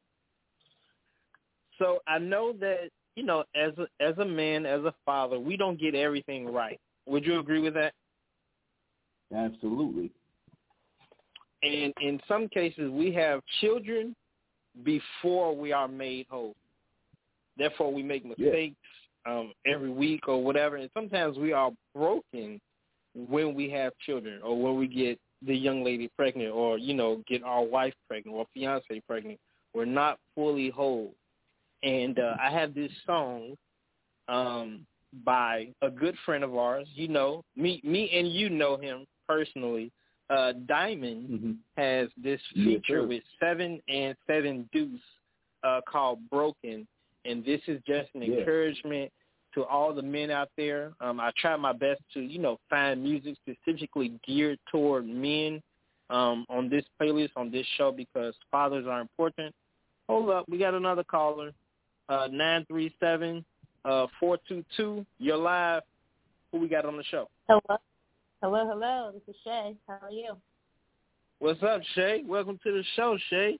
Speaker 5: So I know that, you know, as a, as a man, as a father, we don't get everything right. Would you agree with that?
Speaker 6: Absolutely.
Speaker 5: And in some cases, we have children before we are made whole. Therefore, we make mistakes yeah. um, every week or whatever. And sometimes we are broken when we have children or when we get the young lady pregnant or, you know, get our wife pregnant or fiance pregnant. We're not fully whole. And uh, I have this song um, by a good friend of ours. You know, me, me and you know him personally. Uh, Diamond mm-hmm. has this feature yes, with Seven and Seven Deuce uh, called Broken. And this is just an yeah. encouragement to all the men out there. Um, I try my best to, you know, find music specifically geared toward men um, on this playlist, on this show, because fathers are important. Hold up. We got another caller, uh, nine three seven, four two two. You're live. Who we got on the show?
Speaker 15: Hello. Hello, hello. This is Shay. How are you?
Speaker 5: What's up, Shay? Welcome to the show, Shay.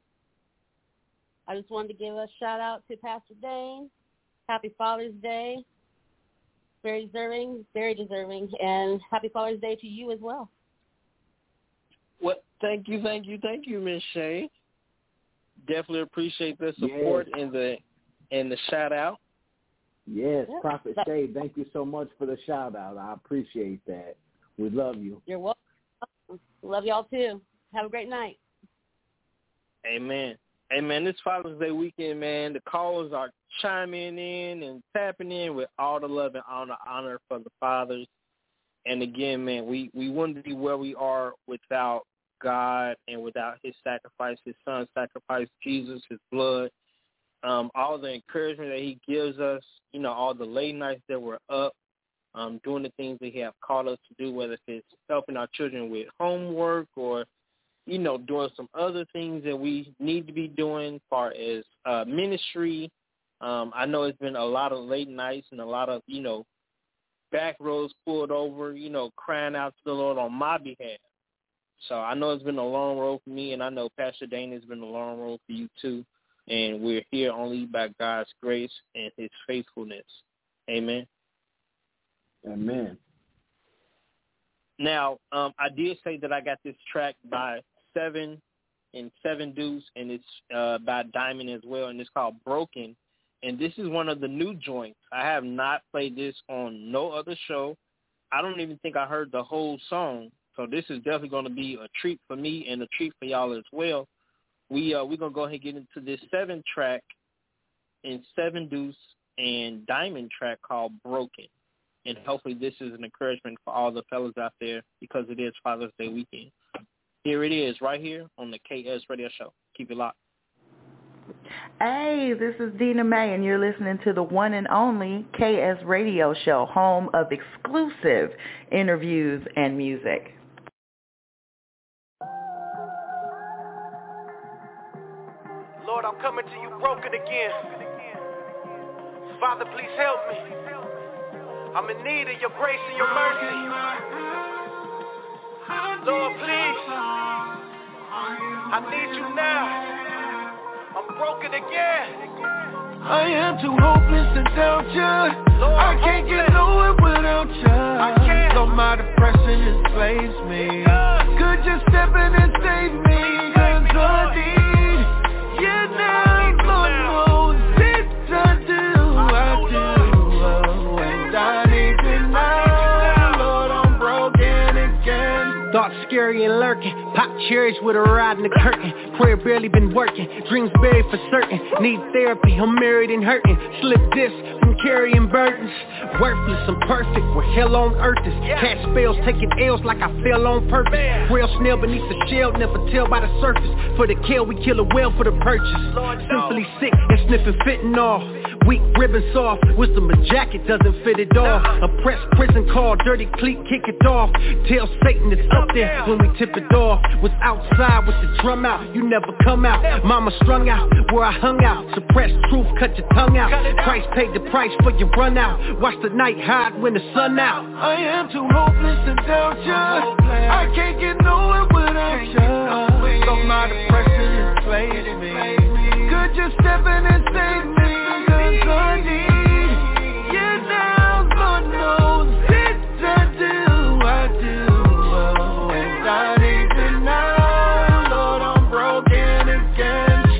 Speaker 15: I just wanted to give a shout-out to Pastor Dane. Happy Father's Day. Very deserving, very deserving. And happy Father's Day to you as well.
Speaker 5: Well, thank you, thank you, thank you, Miss Shay. Definitely appreciate the support yes. and the and the shout-out.
Speaker 6: Yes, yeah. Prophet Shay, thank you so much for the shout-out. I appreciate that. We love you.
Speaker 15: You're welcome. Love y'all, too. Have a great night.
Speaker 5: Amen. Hey, man, this Father's Day weekend, man, the callers are chiming in and tapping in with all the love and honor, honor for the fathers. And, again, man, we, we wouldn't be where we are without God and without his sacrifice, his son's sacrifice, Jesus, his blood, um, all the encouragement that he gives us, you know, all the late nights that we're up, um, doing the things that he have called us to do, whether it's helping our children with homework or, you know, doing some other things that we need to be doing as far as uh, ministry. Um, I know it's been a lot of late nights and a lot of, you know, back roads pulled over, you know, crying out to the Lord on my behalf. So I know it's been a long road for me, and I know Pastor Dane has been a long road for you too. And we're here only by God's grace and his faithfulness. Amen.
Speaker 6: Amen.
Speaker 5: Now, um, I did say that I got this track by Seven and Seven Deuce, and it's uh, by Diamond as well, and it's called Broken. And this is one of the new joints. I have not played this on no other show. I don't even think I heard the whole song. So this is definitely going to be a treat for me and a treat for y'all as well. We, uh, we're going to go ahead and get into this Seven track and Seven Deuce and Diamond track called Broken. And hopefully this is an encouragement for all the fellas out there because it is Father's Day weekend. Here it is right here on the K S Radio Show. Keep it locked.
Speaker 16: Hey, this is Dina Mae, and you're listening to the one and only K S Radio Show, home of exclusive interviews and music.
Speaker 17: Lord, I'm coming to you broken again. Father, please help me. I'm in need of your grace and your mercy. Lord, please. I need you now. I'm broken again.
Speaker 2: I am too hopeless to doubt you. Lord, I can't hopeless. Get nowhere without you. I can't. So my depression enslaved me. Uh, Could you step in and save me? Cause I need you now. Lord knows it I do, I do. Oh, and I need you now. Lord, I'm broken again.
Speaker 17: Thoughts scary and lurking. Pop cherries with a rod in the curtain. Prayer barely been working. Dreams buried for certain. Need therapy, I'm married and hurting. Slip disc from carrying burdens. Worthless, I'm perfect, where hell on earth is. Cast spells, taking L's like I fell on purpose. Real snail beneath the shell, never tell by the surface. For the kill, we kill a whale for the purchase. Simply sick and sniffing fentanyl. Weak ribbon soft, wisdom a jacket doesn't fit it all. Oppressed prison call, dirty cleat, kick it off. Tell Satan it's up there when we tip it off. Was outside with the drum out, you never come out. Mama strung out, where I hung out. Suppressed truth, cut your tongue out. Christ paid the price for your run out. Watch the night hide when the sun out.
Speaker 2: I am too hopeless to doubt you. I can't get nowhere without you. So my depression enslaved me. Could you step in and save me? Cause I need you now. Lord knows it I do, I do. Oh, and I need you now. Lord, I'm broken again.
Speaker 17: Snakes will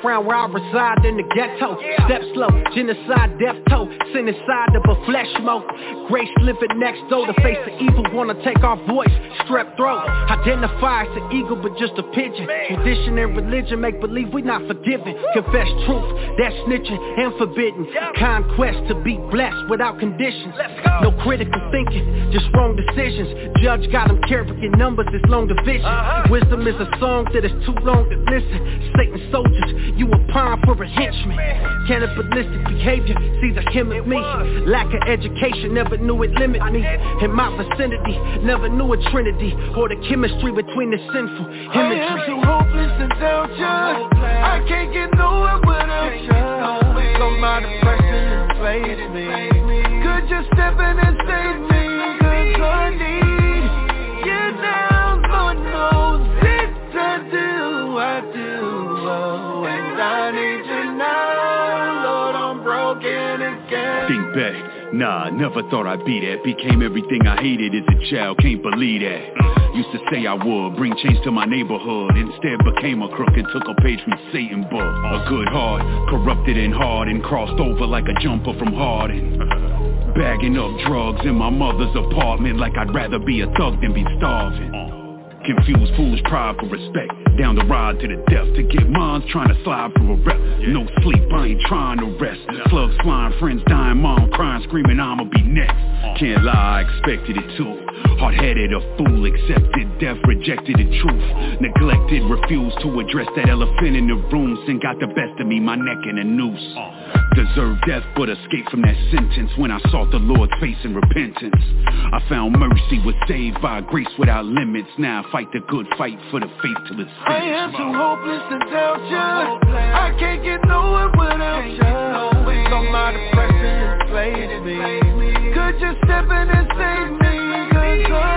Speaker 17: background where I reside in the ghetto. Step slow, genocide, death toe. Sin inside of a flesh smoke. Grace living next door to face the evil. Wanna take our voice, strep throat. Identify as an eagle but just a pigeon. Tradition and religion make believe we not forgiven. Confess truth, that's snitching and forbidden. Conquest to be blessed without conditions. No critical thinking, just wrong decisions. Judge got them carrying numbers, it's long division. Wisdom is a song that is too long to listen. Satan soldiers, you a pawn for a henchman. Cannibalistic behavior, sees a him and me. Lack of education, never knew it limit me. In my vicinity, never knew a trinity or the chemistry between the sinful imagery.
Speaker 2: I am too hopeless without you. I can't get nowhere without you. So my depression enslaved me. Could you step in and save me? Cause I need you now. Lord knows it. I do, I do. Oh, and I need you now. Lord, I'm broken again.
Speaker 18: Think back. Nah, never thought I'd be that. Became everything I hated as a child, can't believe that. Used to say I would, bring change to my neighborhood. Instead became a crook and took a page from Satan book. A good heart, corrupted and hard, and crossed over like a jumper from Harden. Bagging up drugs in my mother's apartment, like I'd rather be a thug than be starving. Confused foolish pride for respect. Down the ride to the death. To get mines trying to slide for a rep. No sleep, I ain't trying to rest. Slugs flying, friends dying, mom crying, screaming I'ma be next. Can't lie, I expected it too. Hard-headed, a fool, accepted death, rejected the truth. Neglected, refused to address that elephant in the room. Sin got the best of me, my neck in a noose. Deserved death but escaped from that sentence. When I sought the Lord's face in repentance, I found mercy, was saved by grace without limits. Now I fight the good fight for the faith till it's finished.
Speaker 2: I am too hopeless without you. I can't get nowhere without you. So my depression enslaved me. Could you step in and save me? Cause I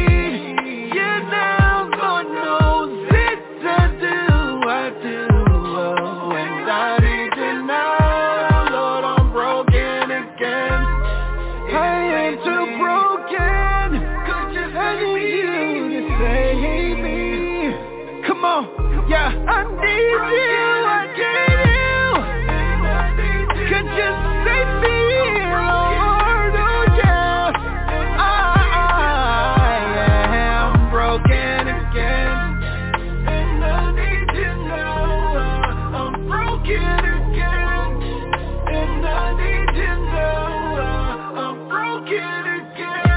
Speaker 2: need you now. Lord knows it. I do, I do. Oh, and I need you now. Lord, I'm broken again. I am too broken. I need you to save me. Come on, yeah, I need you, I need you. Could you save me, Lord? Oh yeah, I am broken again, and I need you now. I'm broken again, and I need you now. I'm broken again.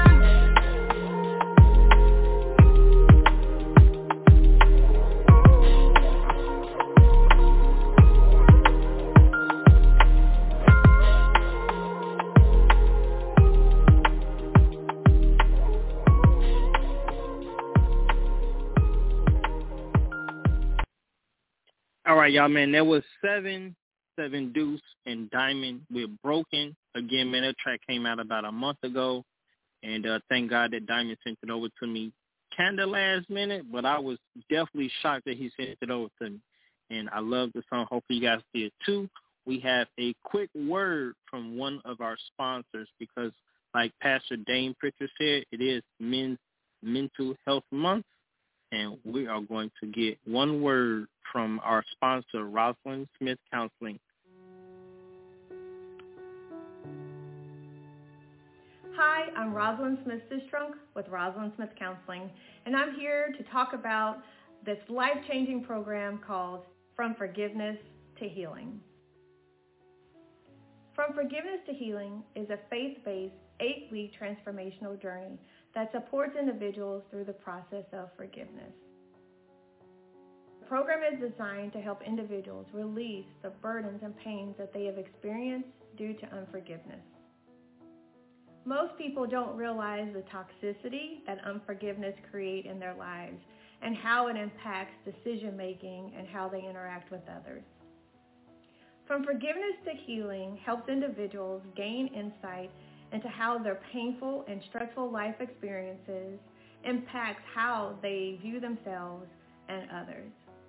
Speaker 5: All right, y'all, man. There was seven, seven Deuce and Diamond with Broken. Again, man, that track came out about a month ago, and uh, thank God that Diamond sent it over to me kind of last minute, but I was definitely shocked that he sent it over to me, and I love the song. Hopefully you guys did too. We have a quick word from one of our sponsors because, like Pastor Dane Pritchard said, it is Men's Mental Health Month, and we are going to get one word from our sponsor, Rosalind Smith Counseling.
Speaker 19: Hi, I'm Rosalind Smith-Sistrunk with Rosalind Smith Counseling, and I'm here to talk about this life-changing program called From Forgiveness to Healing. From Forgiveness to Healing is a faith-based eight-week transformational journey that supports individuals through the process of forgiveness. The program is designed to help individuals release the burdens and pains that they have experienced due to unforgiveness. Most people don't realize the toxicity that unforgiveness creates in their lives and how it impacts decision-making and how they interact with others. From Forgiveness to Healing helps individuals gain insight into how their painful and stressful life experiences impacts how they view themselves and others.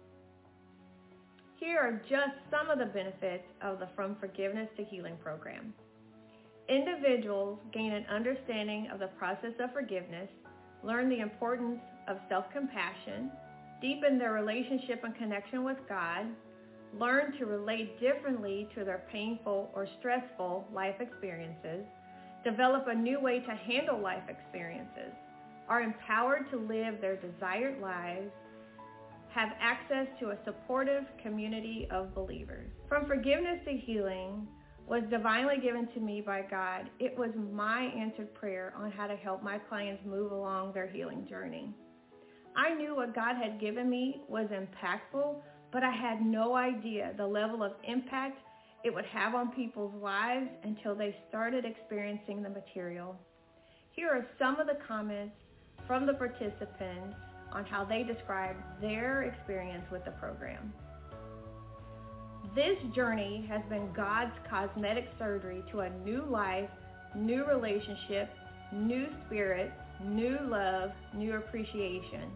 Speaker 19: Here are just some of the benefits of the From Forgiveness to Healing program. Individuals gain an understanding of the process of forgiveness, learn the importance of self-compassion, deepen their relationship and connection with God, learn to relate differently to their painful or stressful life experiences, develop a new way to handle life experiences, are empowered to live their desired lives, have access to a supportive community of believers. From forgiveness to healing was divinely given to me by God. It was my answered prayer on how to help my clients move along their healing journey. I knew what God had given me was impactful, but I had no idea the level of impact it would have on people's lives until they started experiencing the material. Here are some of the comments from the participants on how they described their experience with the program. This journey has been God's cosmetic surgery to a new life, new relationship, new spirit, new love, new appreciation.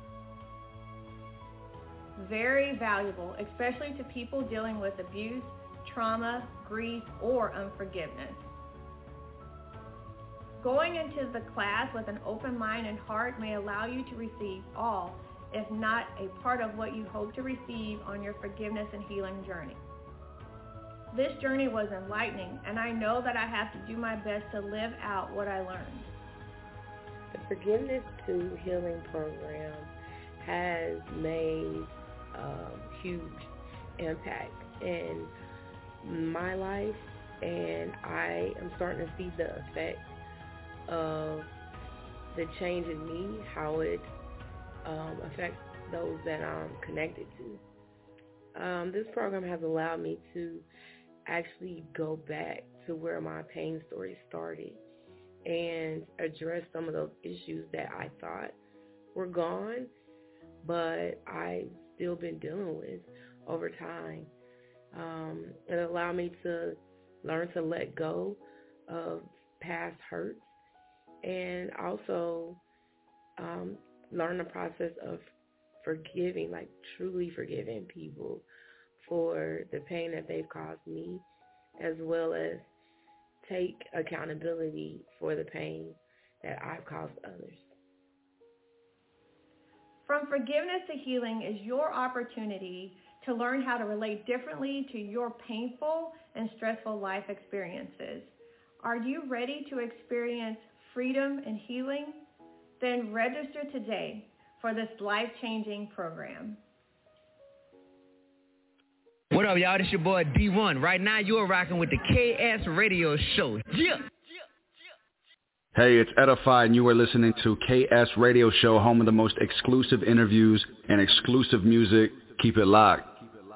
Speaker 19: Very valuable, especially to people dealing with abuse, trauma, grief, or unforgiveness. Going into the class with an open mind and heart may allow you to receive all, if not a part of what you hope to receive on your forgiveness and healing journey. This journey was enlightening, and I know that I have to do my best to live out what I learned.
Speaker 20: The Forgiveness to Healing program has made um, huge impact in my life, and I am starting to see the effect of the change in me, how it um, affects those that I'm connected to. Um, this program has allowed me to actually go back to where my pain story started and address some of those issues that I thought were gone, but I've still been dealing with over time. Um, it allowed me to learn to let go of past hurts and also um, learn the process of forgiving, like truly forgiving people for the pain that they've caused me, as well as take accountability for the pain that I've caused others.
Speaker 19: From forgiveness to healing is your opportunity to learn how to relate differently to your painful and stressful life experiences. Are you ready to experience freedom and healing? Then register today for this life-changing program.
Speaker 21: What up, y'all? This your boy D one. Right now, you are rocking with the K S Radio Show. Yeah.
Speaker 22: Hey, it's Edify, and you are listening to K S Radio Show, home of the most exclusive interviews and exclusive music. Keep it locked.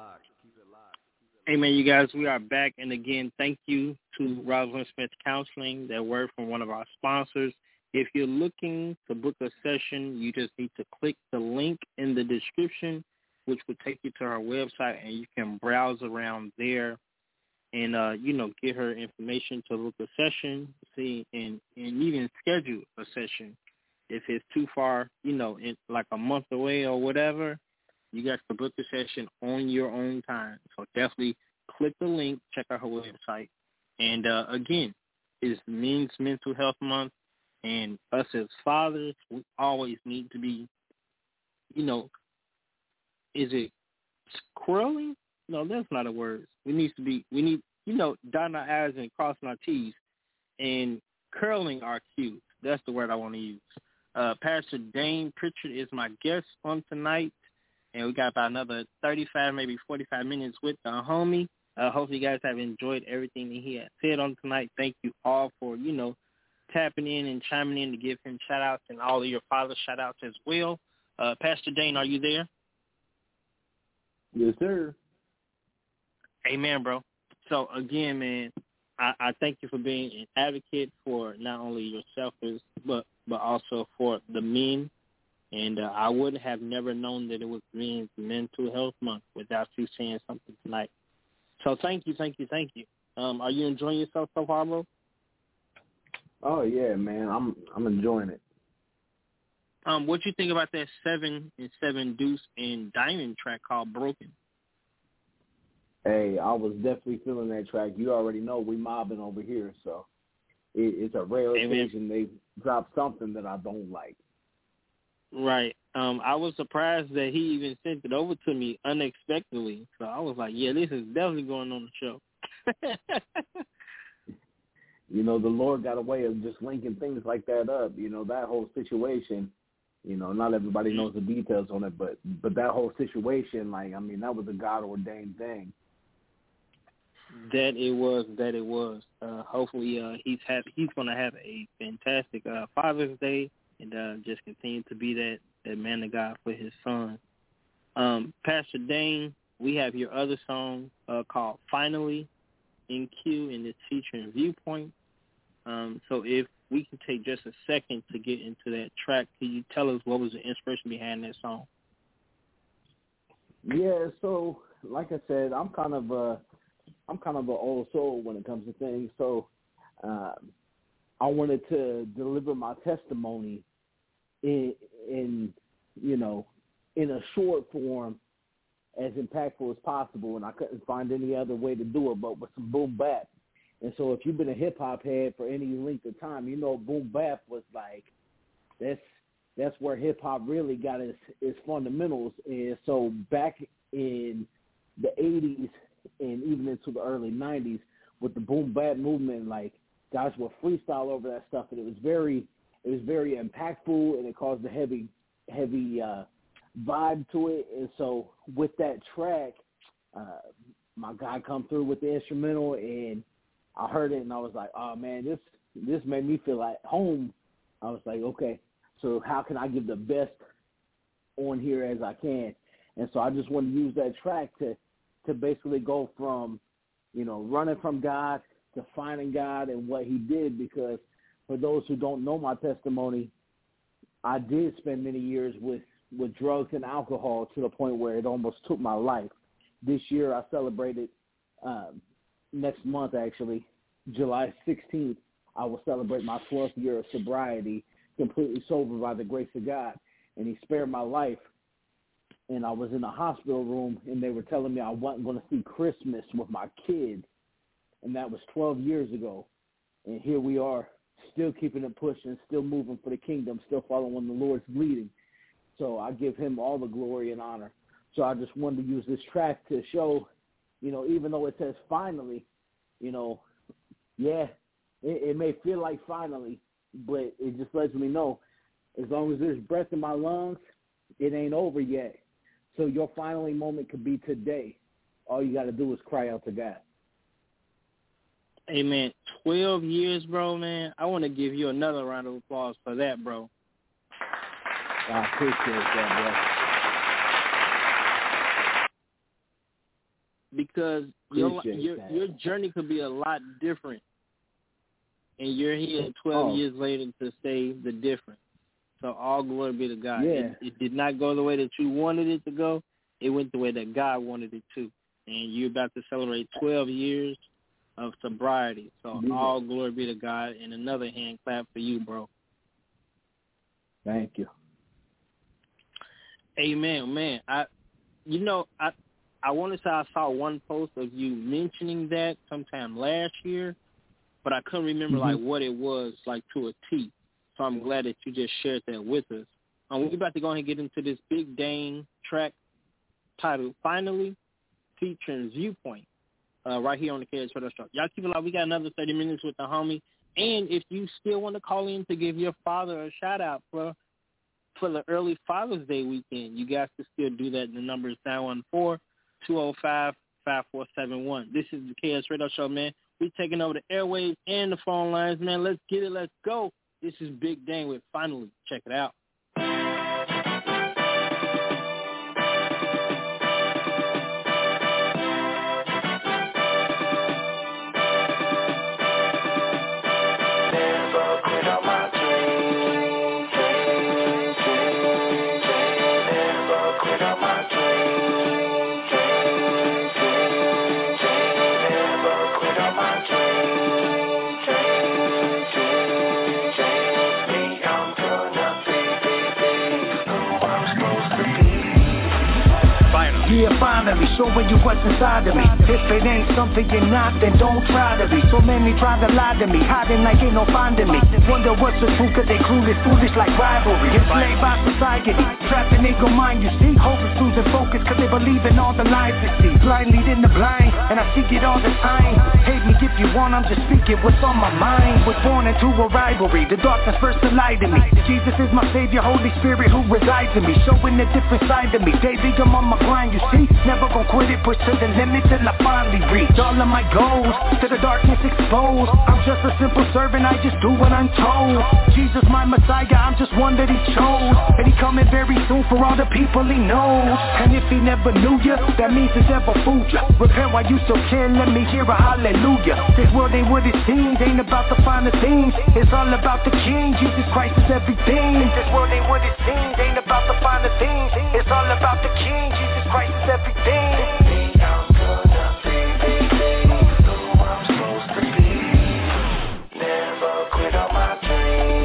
Speaker 5: Hey, man, you guys, we are back. And again, thank you to Rosalind Smith Counseling, that word from one of our sponsors. If you're looking to book a session, you just need to click the link in the description, which will take you to her website, and you can browse around there and, uh, you know, get her information to book a session, see, and, and even schedule a session. If it's too far, you know, in like a month away or whatever, you guys can book the session on your own time. So definitely click the link, check out her website. And, uh, again, it's Men's Mental Health Month, and us as fathers, we always need to be, you know, is it squirreling? No, that's not a word. We need to be, we need, you know, dotting our I's and crossing our T's and curling our Q's. That's the word I want to use. Uh, Pastor Dane Pritchard is my guest on tonight, and we got about another thirty-five, maybe forty-five minutes with the homie. Uh, hopefully you guys have enjoyed everything that he had said on tonight. Thank you all for, you know, tapping in and chiming in to give him shout-outs, and all of your father shout-outs as well. Uh, Pastor Dane, are you there?
Speaker 6: Yes, sir.
Speaker 5: Amen, bro. So, again, man, I, I thank you for being an advocate for not only yourself, but but also for the men. And uh, I would have never known that it was Men's Mental Health Month without you saying something tonight. So thank you, thank you, thank you. Um, are you enjoying yourself so far, bro?
Speaker 6: Oh, yeah, man. I'm I'm enjoying it.
Speaker 5: Um, what you think about that seven and seven Deuce and Diamond track called Broken?
Speaker 6: Hey, I was definitely feeling that track. You already know we mobbing over here, so it, it's a rare occasion they drop something that I don't like.
Speaker 5: Right. Um, I was surprised that he even sent it over to me unexpectedly. So I was like, yeah, this is definitely going on the show.
Speaker 6: You know, the Lord got a way of just linking things like that up. You know, that whole situation, you know, not everybody knows the details on it, but but that whole situation, like, I mean, that was a God-ordained thing.
Speaker 5: That it was, that it was. Uh, hopefully uh, he's have, he's going to have a fantastic uh, Father's Day and uh, just continue to be that, that man of God for his son. Um, Pastor Dane, we have your other song uh, called Finally in Q, and it's featuring Viewpoint. Um, so if we can take just a second to get into that track, can you tell us what was the inspiration behind that song?
Speaker 6: Yeah, so like I said, I'm kind of a, I'm kind of an old soul when it comes to things. So uh, I wanted to deliver my testimony in, in, you know, in a short form, as impactful as possible, and I couldn't find any other way to do it but with some boom bap. And so if you've been a hip-hop head for any length of time, you know boom bap was like, that's that's where hip-hop really got its, its fundamentals. And so back in the eighties and even into the early nineties with the boom bap movement, like, guys would freestyle over that stuff, and it was very it was very impactful, and it caused a heavy, heavy uh, vibe to it. And so with that track, uh, my guy come through with the instrumental, and I heard it, and I was like, oh, man, this this made me feel like home. I was like, okay, so how can I give the best on here as I can? And so I just wanted to use that track to, to basically go from, you know, running from God to finding God and what he did, because for those who don't know my testimony, I did spend many years with, with drugs and alcohol to the point where it almost took my life. This year I celebrated, um, next month actually, July sixteenth, I will celebrate my twelfth year of sobriety, completely sober by the grace of God, and he spared my life. And I was in a hospital room, and they were telling me I wasn't going to see Christmas with my kids, and that was twelve years ago. And here we are, still keeping it pushing, still moving for the kingdom, still following the Lord's leading. So I give him all the glory and honor. So I just wanted to use this track to show, you know, even though it says finally, you know, yeah, it, it may feel like finally, but it just lets me know as long as there's breath in my lungs, it ain't over yet. So your finally moment could be today. All you got to do is cry out to God.
Speaker 5: Amen. twelve years, bro, man. I want to give you another round of applause for that, bro.
Speaker 6: I appreciate that,
Speaker 5: bro. Because your,
Speaker 6: Appreciate
Speaker 5: your
Speaker 6: that.
Speaker 5: your journey could be a lot different, and you're here twelve
Speaker 6: Oh.
Speaker 5: years later to say the difference. So all glory be to God.
Speaker 6: Yeah.
Speaker 5: It, it did not go the way that you wanted it to go. It went the way that God wanted it to. And you're about to celebrate twelve years of sobriety. So
Speaker 6: Yeah.
Speaker 5: all glory be to God. And another hand clap for you, bro.
Speaker 6: Thank you.
Speaker 5: Amen, man. I, you know, I, I want to say I saw one post of you mentioning that sometime last year, but I couldn't remember
Speaker 6: Mm-hmm.
Speaker 5: like what it was, like to a T. So I'm glad that you just shared that with us. Um, we're about to go ahead and get into this Big Dane track titled Finally, featuring Viewpoint, uh, right here on the K S Radio Show. Y'all keep it live. We got another thirty minutes with the homie. And if you still want to call in to give your father a shout-out for, for the early Father's Day weekend, you guys can still do that. The number is nine one four, two oh five, five four seven one. This is the K S Radio Show, man. We're taking over the airwaves and the phone lines, man. Let's get it. Let's go. This is Big Dane with Finally. Check it out.
Speaker 2: Never quit on my dream, dream, dream, dream. Never quit on my dream, dream, dream, dream. Never quit on my dream, dream, dream, dream. Me, I'm gonna be, be, be who I'm supposed to be.
Speaker 3: Yeah, finally, showing you what's inside of me. If it ain't something you're not, then don't try to be. So many try to lie to me, hiding like ain't no finding me. Wonder what's the truth, cause they clueless, foolish like rivalry. Enslaved by society, trapped in ego mind, you see. Hope is losing focus cause they believe in all the lies they see. Blind leading the blind, and I see it all the time. Hate me if you want, I'm just speaking what's on my mind. Was born into a rivalry, the darkness first allied to me. Jesus is my savior, Holy Spirit who resides in me, showing a different side of me. Daily I'm on my grind, you see. Never gonna quit it, push to the limit till I finally reach all of my goals, to the darkness exposed. I'm just a simple servant, I just do what I'm told. Jesus my Messiah, I'm just one that he chose, and he coming very soon for all the people he knows. And if he never knew you, that means the devil fooled you. Repent while you still can, let me hear a hallelujah. This world ain't what it seems, ain't about the finer things. It's all about the King, Jesus Christ is everything. This world ain't what it seems, ain't about the finer things. It's all about the King, Jesus Christ is everything. I'm gonna be, be, be who I'm supposed to be. Never quit on my dreams.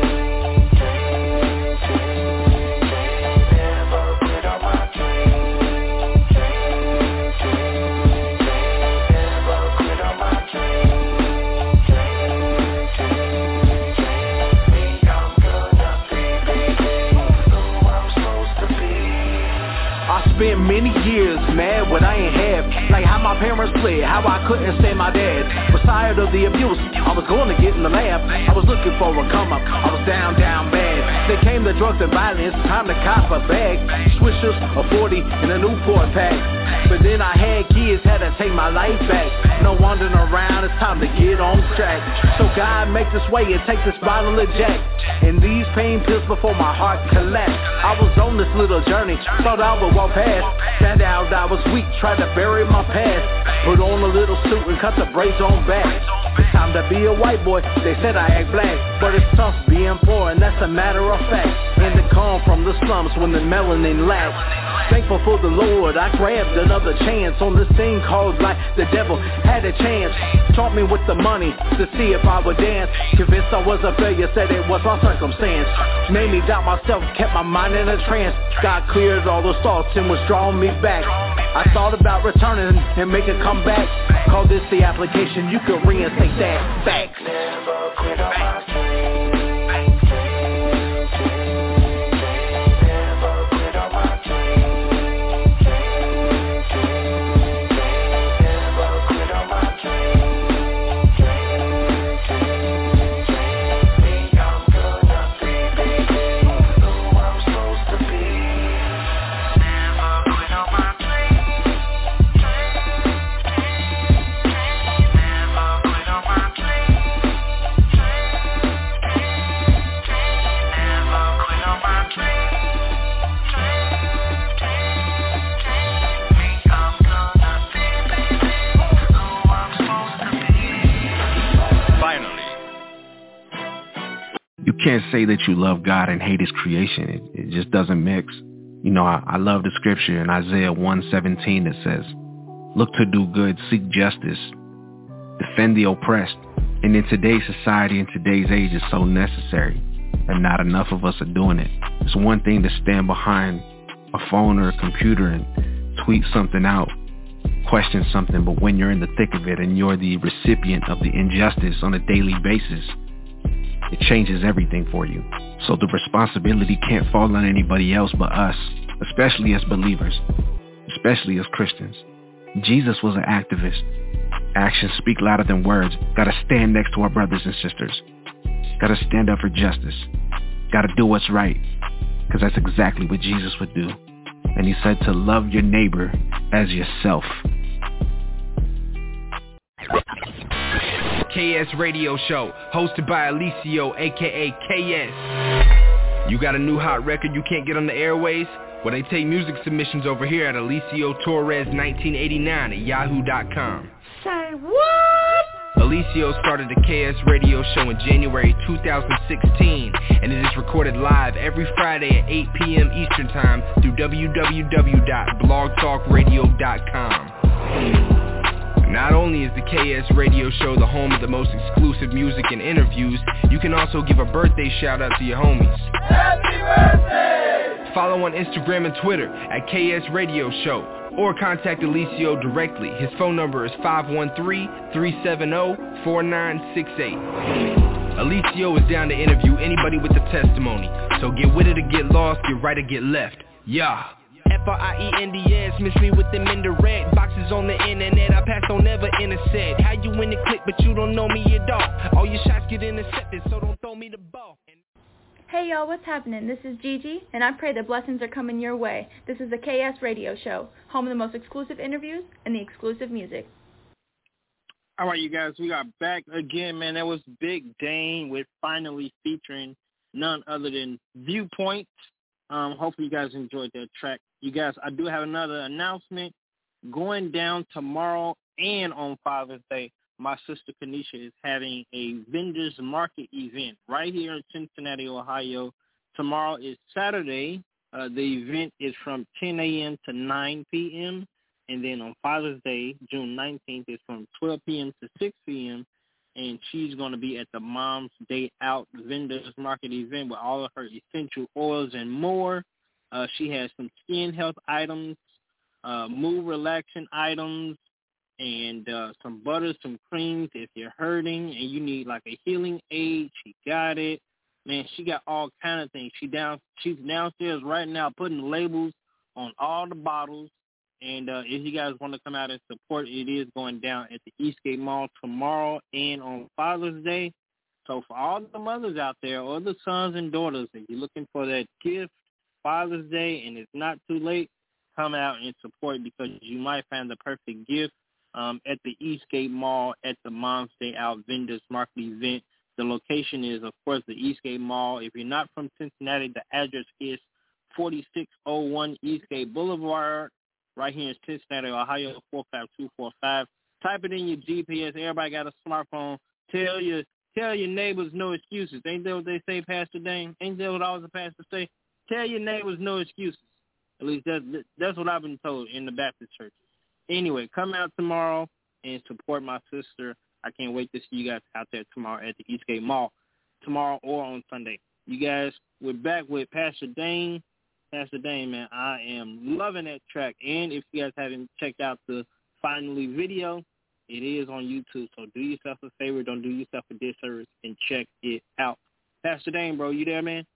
Speaker 8: Spent many years mad what I ain't have, like how my parents played, how I couldn't stand my dad. Was tired of the abuse, I was going to get in the lab. I was looking for a come up, I was down, down bad. Then came the drugs and violence, time to cop a bag. Swishers, a forty, and a Newport pack. But then I had kids, had to take my life back. No wandering around, it's time to get on track. So God make this way and take this bottle of Jack and these pain pills before my heart collapsed. I was on this little journey, thought I would walk past. Found out I was weak, tried to bury my past. Put on a little suit and cut the braids on back. It's time to be a white boy, they said I act black. But it's tough being poor and that's a matter of fact. And to come from the slums when the melanin lacks. Thankful for the Lord, I grabbed another chance on this thing called life. The devil had a chance, taught me with the money to see if I would dance. Convinced I was a failure, said it was my circumstance. Made me doubt myself, kept my mind in a trance. God cleared all those thoughts and was drawing me back. I thought about returning and making a comeback. Call this the application, you can reinstate that back. Never quit on my dreams.
Speaker 4: Can't say that you love God and hate his creation. It, it just doesn't mix. You know, I, I love the scripture in Isaiah one seventeen that says, look to do good, seek justice, defend the oppressed. And in today's society, in today's age, it's so necessary. And not enough of us are doing it. It's one thing to stand behind a phone or a computer and tweet something out, question something, but when you're in the thick of it and you're the recipient of the injustice on a daily basis, it changes everything for you. So the responsibility can't fall on anybody else but us, especially as believers, especially as Christians. Jesus was an activist. Actions speak louder than words. Gotta stand next to our brothers and sisters. Gotta stand up for justice. Gotta do what's right, because that's exactly what Jesus would do. And he said to love your neighbor as yourself.
Speaker 10: K S Radio Show, hosted by Alicio, aka K S. You got a new hot record you can't get on the airways? Well, they take music submissions over here at Alicio Torres nineteen eighty-nine at yahoo dot com.
Speaker 1: Say what?
Speaker 10: Alicio started the K S Radio Show in January two thousand sixteen, and it is recorded live every Friday at eight p.m. Eastern Time through w w w dot blog talk radio dot com. Not only is the K S Radio Show the home of the most exclusive music and interviews, you can also give a birthday shout out to your homies. Happy birthday! Follow on Instagram and Twitter at K S Radio Show, or contact Alicio directly. His phone number is five one three, three seven zero, four nine six eight. Alicio is down to interview anybody with a testimony. So get with it or get lost, get right or get left. Yeah. F R I E N D S, miss me with them indirect boxes on the internet, I pass don't never intersect. How you in the click but you don't know me at all? All your shots get intercepted, so don't throw me the ball.
Speaker 7: Hey y'all, what's happening? This is Gigi, and I pray that blessings are coming your way. This is the K S Radio Show, home of the most exclusive interviews and the exclusive music.
Speaker 5: All right, you guys, we are back again, man. That was Big Dane with finally featuring none other than Viewpoint. Um, hopefully you guys enjoyed that track. You guys, I do have another announcement. Going down tomorrow and on Father's Day, my sister Kanisha is having a vendors market event right here in Cincinnati, Ohio. Tomorrow is Saturday. Uh, the event is from ten a.m. to nine p.m. And then on Father's Day, June nineteenth, is from twelve p.m. to six p.m. And she's going to be at the Mom's Day Out Vendors Market event with all of her essential oils and more. Uh, she has some skin health items, uh, mood relaxing items, and uh, some butters, some creams. If you're hurting and you need like a healing aid, she got it. Man, she got all kind of things. She down, she's downstairs right now putting labels on all the bottles. And uh, if you guys want to come out and support, it is going down at the Eastgate Mall tomorrow and on Father's Day. So for all the mothers out there or the sons and daughters, if you're looking for that gift, Father's Day, and it's not too late, come out and support because you might find the perfect gift um, at the Eastgate Mall at the Mom's Day Out Vendors Market event. The location is, of course, the Eastgate Mall. If you're not from Cincinnati, the address is forty-six oh one Eastgate Boulevard, right here in Cincinnati, Ohio, four five two four five. Type it in your G P S. Everybody got a smartphone. Tell your tell your neighbors no excuses. Ain't that what they say, Pastor Dane? Ain't that what all the pastors say? Tell your neighbors no excuses. At least that's, that's what I've been told in the Baptist church. Anyway, come out tomorrow and support my sister. I can't wait to see you guys out there tomorrow at the Eastgate Mall, tomorrow or on Sunday. You guys, we're back with Pastor Dane. Pastor Dane, man, I am loving that track. And if you guys haven't checked out the Finally video, it is on YouTube. So do yourself a favor. Don't do yourself a disservice and check it out. Pastor Dane, bro, you there, man?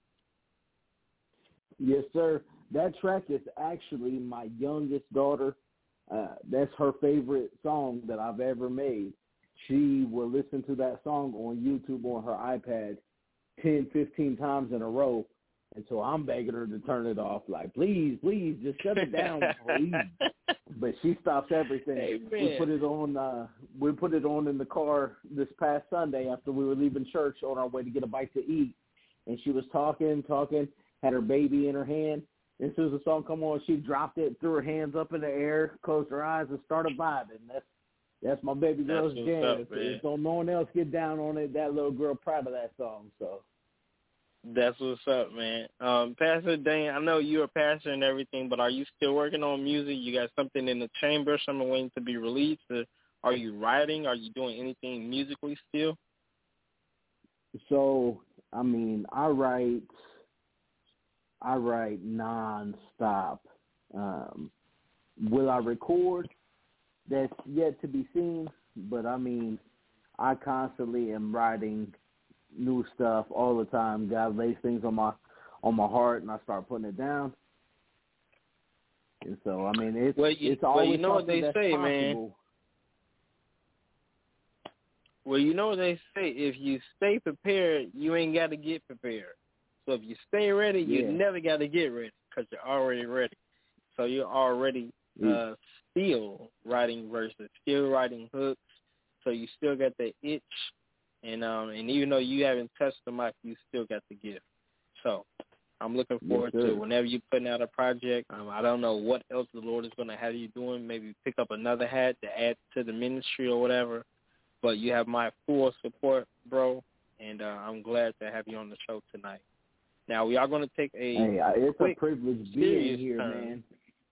Speaker 6: Yes, sir. That track is actually my youngest daughter. Uh, that's her favorite song that I've ever made. She will listen to that song on YouTube on her iPad ten, fifteen times in a row. And so I'm begging her to turn it off, like, please, please, just shut it down, please. But she stops everything. Amen. We put it on. Uh, we put it on in the car this past Sunday after we were leaving church on our way to get a bite to eat, and she was talking, talking, had her baby in her hand. And as soon as the song come on, she dropped it, threw her hands up in the air, closed her eyes, and started vibing. That's that's my baby girl's jam. If don't no one else get down on it, that little girl proud of that song. So.
Speaker 5: That's what's up, man. Um, Pastor Dane, I know you're a pastor and everything, but are you still working on music? You got something in the chamber, something waiting to be released? Or are you writing? Are you doing anything musically still?
Speaker 6: So, I mean, I write, I write nonstop. Um, will I record? That's yet to be seen, but I mean, I constantly am writing new stuff all the time. God lays things on my on my heart, and I start putting it down. And so, I mean, it's
Speaker 5: well, you,
Speaker 6: it's always
Speaker 5: well, you know what they say,
Speaker 6: possible.
Speaker 5: man. Well, you know what they say. If you stay prepared, you ain't got to get prepared. So if you stay ready, you
Speaker 6: yeah.
Speaker 5: never got to get ready because you're already ready. So you're already uh, still writing verses, still writing hooks. So you still got that itch. And um, and even though you haven't touched the mic, you still got the gift. So I'm looking forward yes, to whenever you're putting out a project. Um, I don't know what else the Lord is going to have you doing. Maybe pick up another hat to add to the ministry or whatever. But you have my full support, bro, and uh, I'm glad to have you on the show tonight. Now, we are going to take a
Speaker 6: hey, it's
Speaker 5: quick,
Speaker 6: a privilege being here,
Speaker 5: turn.
Speaker 6: man.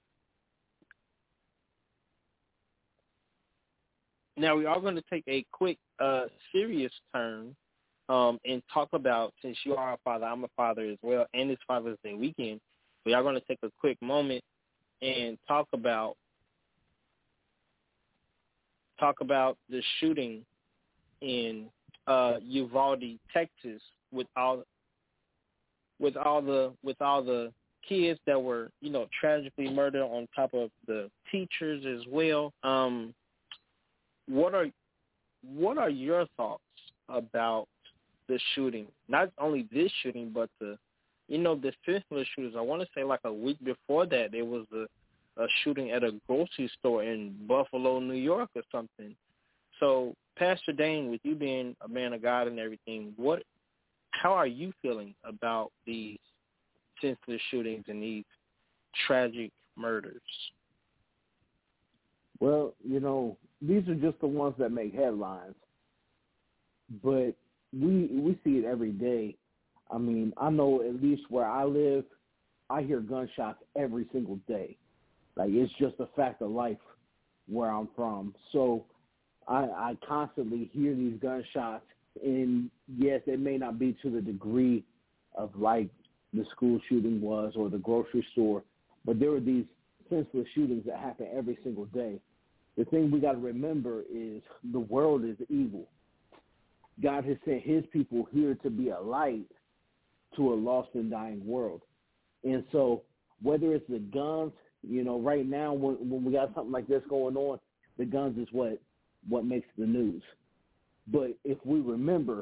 Speaker 5: Now, we are going to take a quick, uh, serious turn um, and talk about, since you are a father, I'm a father as well, and it's Father's Day weekend, we are going to take a quick moment and talk about talk about the shooting in uh, Uvalde, Texas, with all with all the with all the kids that were, you know, tragically murdered, on top of the teachers as well. Um, what are what are your thoughts about the shooting? Not only this shooting, but the, you know, the senseless shooters. I want to say like a week before that, there was a, a shooting at a grocery store in Buffalo, New York, or something. So, Pastor Dane, with you being a man of God and everything, what, how are you feeling about these senseless shootings and these tragic murders?
Speaker 6: Well, you know, these are just the ones that make headlines, but we we see it every day. I mean, I know at least where I live, I hear gunshots every single day. Like, it's just a fact of life where I'm from. So I, I constantly hear these gunshots, and yes, it may not be to the degree of like the school shooting was or the grocery store, but there are these senseless shootings that happen every single day. The thing we got to remember is the world is evil. God has sent his people here to be a light to a lost and dying world. And so whether it's the guns, you know, right now when, when we got something like this going on, the guns is what, what makes the news. But if we remember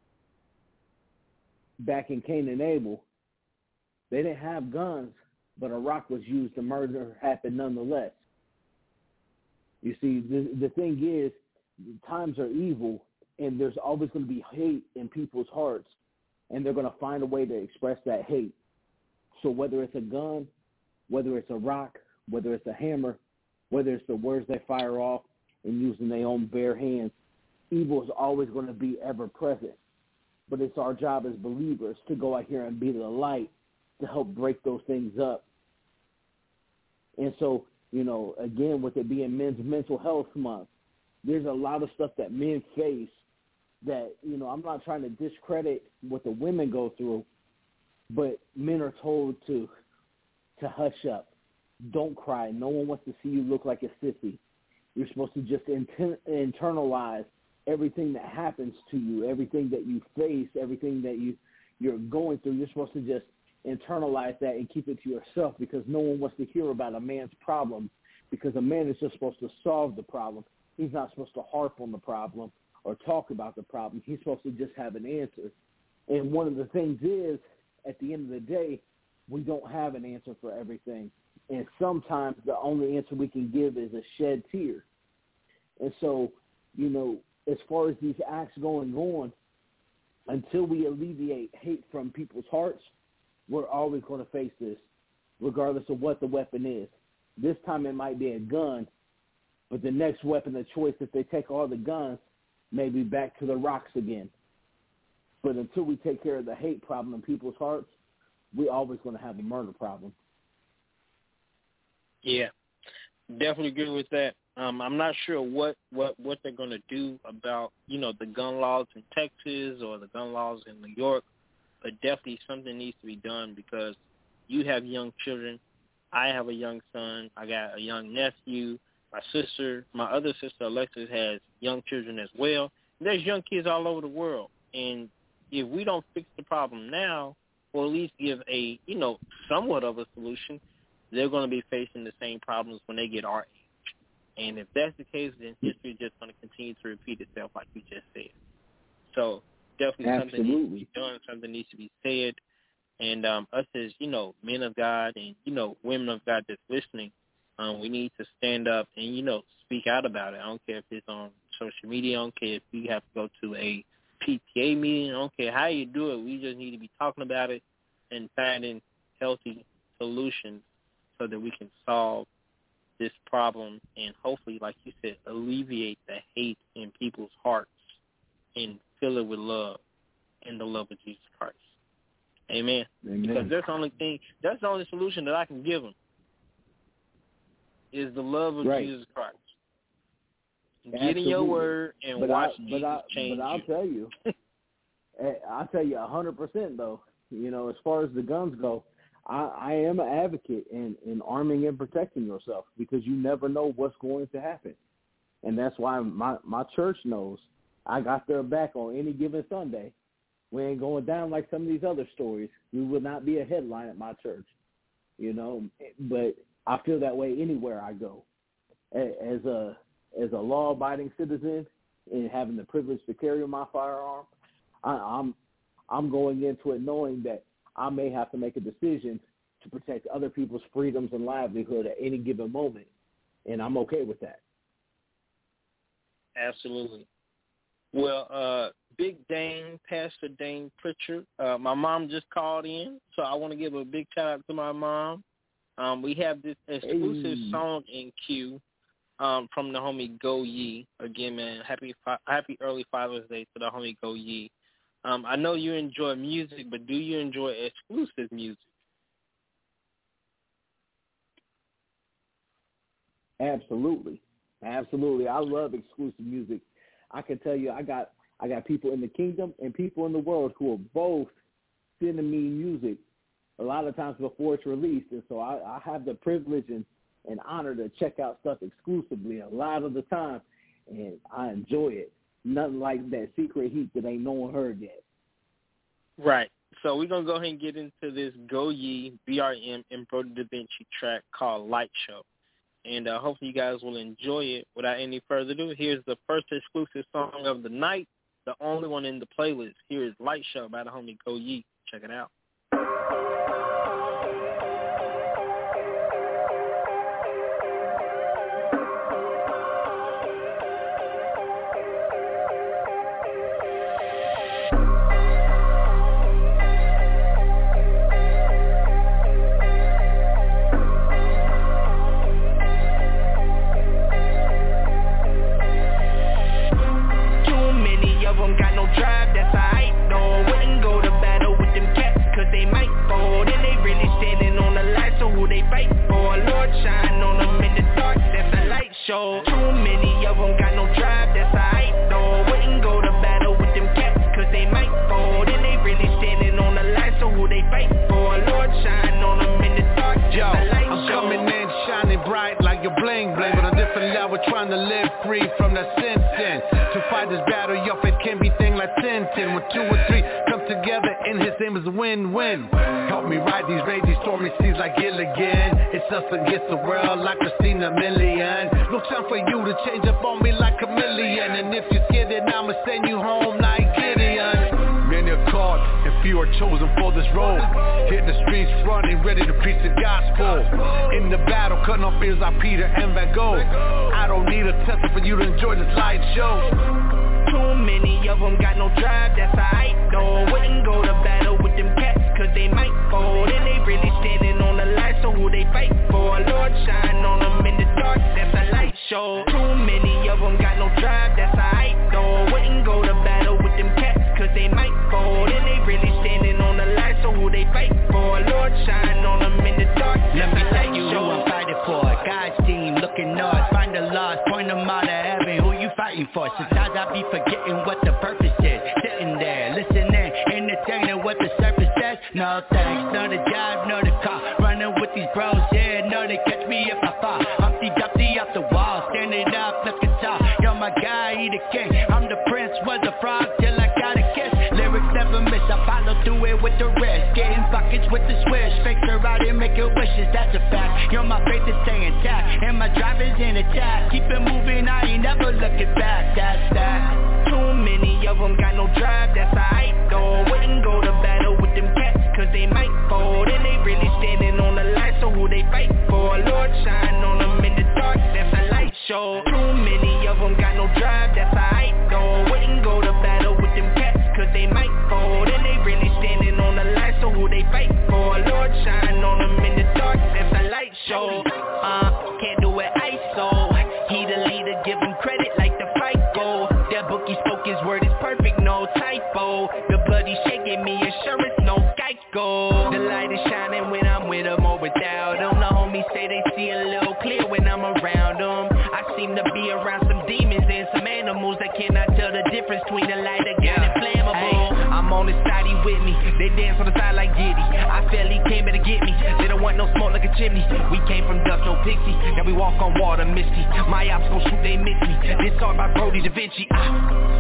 Speaker 6: back in Cain and Abel, they didn't have guns, but a rock was used to murder happened nonetheless. You see, the, the thing is, times are evil, and there's always going to be hate in people's hearts, and they're going to find a way to express that hate. So whether it's a gun, whether it's a rock, whether it's a hammer, whether it's the words they fire off and using their own bare hands, evil is always going to be ever present. But it's our job as believers to go out here and be the light to help break those things up. And so, you know, again, with it being Men's Mental Health Month, there's a lot of stuff that men face that, you know, I'm not trying to discredit what the women go through, but men are told to to hush up. Don't cry. No one wants to see you look like a sissy. You're supposed to just inter- internalize everything that happens to you, everything that you face, everything that you, you're going through. You're supposed to just internalize that and keep it to yourself, because no one wants to hear about a man's problem, because a man is just supposed to solve the problem. He's not supposed to harp on the problem or talk about the problem. He's supposed to just have an answer. And one of the things is, at the end of the day, we don't have an answer for everything. And sometimes the only answer we can give is a shed tear. And so, you know, as far as these acts going on, until we alleviate hate from people's hearts, we're always going to face this, regardless of what the weapon is. This time it might be a gun, but the next weapon of choice, if they take all the guns, may be back to the rocks again. But until we take care of the hate problem in people's hearts, we're always going to have a murder problem.
Speaker 5: Yeah, definitely agree with that. Um, I'm not sure what, what, what they're going to do about, you know, the gun laws in Texas or the gun laws in New York, but definitely something needs to be done, because you have young children. I have a young son. I got a young nephew. My sister, my other sister, Alexis, has young children as well. There's young kids all over the world. And if we don't fix the problem now, or at least give a, you know, somewhat of a solution, they're going to be facing the same problems when they get our age. And if that's the case, then history is just going to continue to repeat itself, like you just said. So definitely
Speaker 6: Absolutely.
Speaker 5: something needs to be done, something needs to be said. And um, us as, you know, men of God and, you know, women of God that's listening, um, we need to stand up and, you know, speak out about it. I don't care if it's on social media. I don't care if you have to go to a P T A meeting. I don't care how you do it. We just need to be talking about it and finding healthy solutions so that we can solve this problem and hopefully, like you said, alleviate the hate in people's hearts and fill it with love and the love of Jesus Christ. Amen.
Speaker 6: Amen.
Speaker 5: Because that's the only thing, that's the only solution that I can give them is the love of
Speaker 6: right.
Speaker 5: Jesus Christ.
Speaker 6: Absolutely.
Speaker 5: Get in your word and
Speaker 6: but
Speaker 5: watch
Speaker 6: I,
Speaker 5: Jesus
Speaker 6: but I,
Speaker 5: change
Speaker 6: But I'll
Speaker 5: you.
Speaker 6: tell you, I'll tell you a hundred percent though. You know, as far as the guns go, I, I am an advocate in, in arming and protecting yourself, because you never know what's going to happen. And that's why my, my church knows I got their back on any given Sunday. We ain't going down like some of these other stories. We will not be a headline at my church, you know. But I feel that way anywhere I go. As a as a law-abiding citizen and having the privilege to carry my firearm, I, I'm I'm going into it knowing that I may have to make a decision to protect other people's freedoms and livelihood at any given moment, and I'm okay with that.
Speaker 5: Absolutely. Well, uh, Big Dane, Pastor Dane Pritchard, uh, my mom just called in, so I want to give a big shout-out to my mom. Um, we have this exclusive hey. song in queue um, from the homie Go Ye. Again, man, happy happy early Father's Day to the homie Go Ye. Um, I know you enjoy music, but do you enjoy exclusive music?
Speaker 6: Absolutely. Absolutely. I love exclusive music. I can tell you I got I got people in the kingdom and people in the world who are both sending me music a lot of times before it's released. And so I, I have the privilege and, and honor to check out stuff exclusively a lot of the time, and I enjoy it. Nothing like that secret heat that ain't no one heard yet.
Speaker 5: Right. So we're going to go ahead and get into this Go Ye, B R M, and Brody Da Vinci track called Light Show. And uh, hopefully you guys will enjoy it. Without any further ado, here's the first exclusive song of the night, the only one in the playlist. Here is Light Show by the homie Go Ye. Check it out.
Speaker 17: Show. Too many of them got no drive, that's alright though. Wouldn't go to battle with them cats, cause they might fold. And they really standing on the line, so who they fight for? Lord shine on them in the dark, just Yo, a light
Speaker 9: I'm
Speaker 17: show.
Speaker 9: coming in shining bright like your bling bling, but on a different level, trying to live free from that sin sin. To fight this battle, your faith can be thing like ten ten. When two or three come together in his name is win-win. Help me ride these raging stormy seas like Gilligan. It's us against the world like Christina Milian. No time for you to change up on me like a million. And if you're scared, then I'ma send you home like Gideon. Many are called and few are chosen for this role. Hit the streets running, ready to preach the gospel. In the battle, cutting off ears like Peter and Van Gogh. I don't need a Tesla for you to enjoy this light show.
Speaker 17: Too many of them got no drive, that's alright though. Wouldn't go to battle with them cats, cause they might fold. And they really standing on the line, so who they fight for? Lord shine on them in the dark, that's a light show. Too many of them got no drive, that's alright though. Wouldn't go to battle with them cats, cause they might fold. And they really standing on the line, so who they fight for? Lord shine on them in the dark, that's a light show.
Speaker 11: Who I'm fighting for, God's team looking north. Find the lost, point them out of heaven. Who you fighting for? Sometimes I be forgetting what the purpose is. Sitting there, listening, entertaining what the surface says. No thanks, no the job, no the car. Running with these bros, yeah, no they catch me if I fall. Humpty Dumpty off the wall, standing up, looking tall. Yo, my guy, he the king. I'm the prince, was a frog till I got a kiss. Lyrics never miss, I follow through it with the rest. Getting buckets with the swish, fakes are out here making wishes, that's a fact. Yo, my faith is staying intact, and my drive is in attack. Keep it moving, I ain't never looking back, that's that.
Speaker 17: Too many of them got no drive, that's alright though. Wouldn't go to battle with them cats, cause they might fold. And they really standing on the line, so who they fight for? Lord shine on them in the dark, that's a light show. Too many of them got no drive, that's alright though. Wouldn't go to battle with them cats, cause they might fold. And they really standing on the line, so who they fight for? Lord shine on them in the dark, that's a light show. Uh, can't do it I S O. He the leader, give him credit like the fight goal. That bookie spoke his word is perfect, no typo. The bloody shaking me insurance, no Geico. The light is shining when I'm with him or without him. The homies say they see a little clear when I'm around them. I seem to be around some demons and some animals that cannot tell the difference between the light and yeah. flammable. Ay, I'm on his side, he with me. They dance on the side like Giddy. I feel he came here to get me. They don't want no smoke like a chimney. We came from dust, no pixie. Now we walk on water, misty. My ops gon' shoot, they miss me. This song by Brody Da Vinci. Ah. Too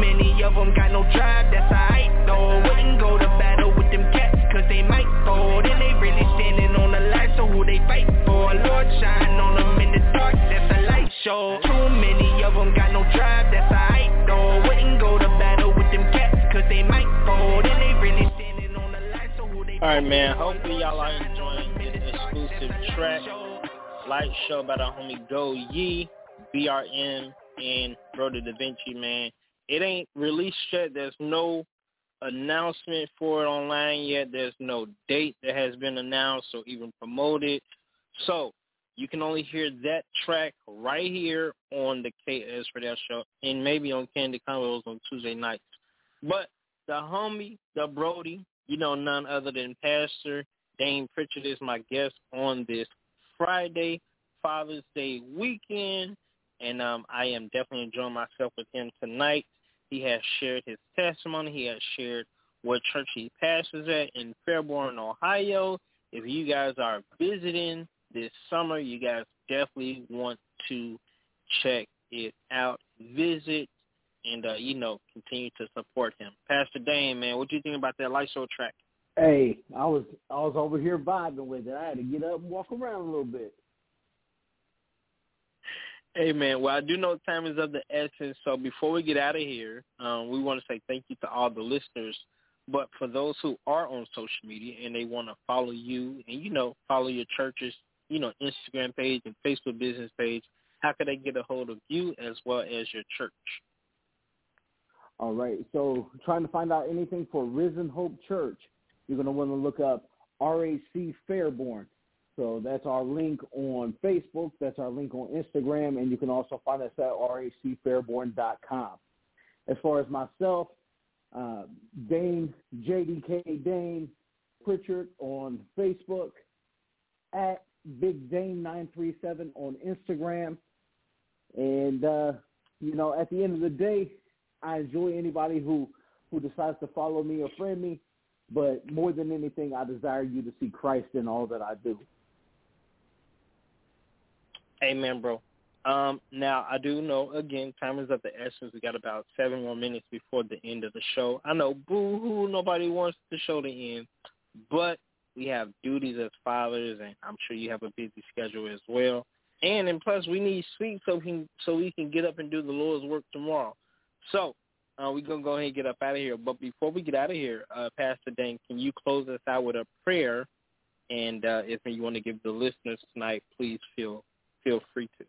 Speaker 21: many of them got no drive, that's alright though. Wouldn't go to battle with them cats, cause they might fold. And they really standing on the line, so who they fight for? Lord, shine on them in the dark, that's a light show. Too many of them got no drive, that's alright though. Wouldn't go to battle with them cats, cause they might fold. And they really standing on the line, so who they fight for?
Speaker 5: Alright, man, hopefully y'all are enjoying this exclusive track, Light Show by the homie Go Yee, B R M, and Brody Da Vinci, man. It ain't released yet. There's no announcement for it online yet. There's no date that has been announced or even promoted. So you can only hear that track right here on the K S Radio Show and maybe on Candy Convos on Tuesday nights. But the homie, the Brody, you know, none other than Pastor Dane Pritchard is my guest on this Friday, Father's Day weekend. And um, I am definitely enjoying myself with him tonight. He has shared his testimony. He has shared what church he pastors at in Fairborn, Ohio. If you guys are visiting this summer, you guys definitely want to check it out, visit, and, uh, you know, continue to support him. Pastor Dane, man, what do you think about that Light Show track?
Speaker 6: Hey, I was I was over here vibing with it. I had to get up and walk around a little bit.
Speaker 5: Hey, man, well, I do know time is of the essence, so before we get out of here, um, we want to say thank you to all the listeners. But for those who are on social media and they want to follow you and, you know, follow your church's, you know, Instagram page and Facebook business page, how can they get a hold of you as well as your church?
Speaker 6: All right, so trying to find out anything for Risen Hope Church, you're going to want to look up R A C Fairborn. So that's our link on Facebook. That's our link on Instagram. And you can also find us at R A C Fairborn dot com. As far as myself, uh, Dane, J D K Dane Pritchard on Facebook, at Big Dane nine three seven on Instagram. And, uh, you know, at the end of the day, I enjoy anybody who, who decides to follow me or friend me. But more than anything, I desire you to see Christ in all that I do.
Speaker 5: Amen, bro. Um, now, I do know, again, time is of the essence. We got about seven more minutes before the end of the show. I know, boo-hoo, nobody wants the show to end. But we have duties as fathers, and I'm sure you have a busy schedule as well. And, and plus, we need sleep so we can, so we can get up and do the Lord's work tomorrow. So uh, we're going to go ahead and get up out of here. But before we get out of here, uh, Pastor Dane, can you close us out with a prayer? And uh, if you want to give the listeners tonight, please feel feel free to.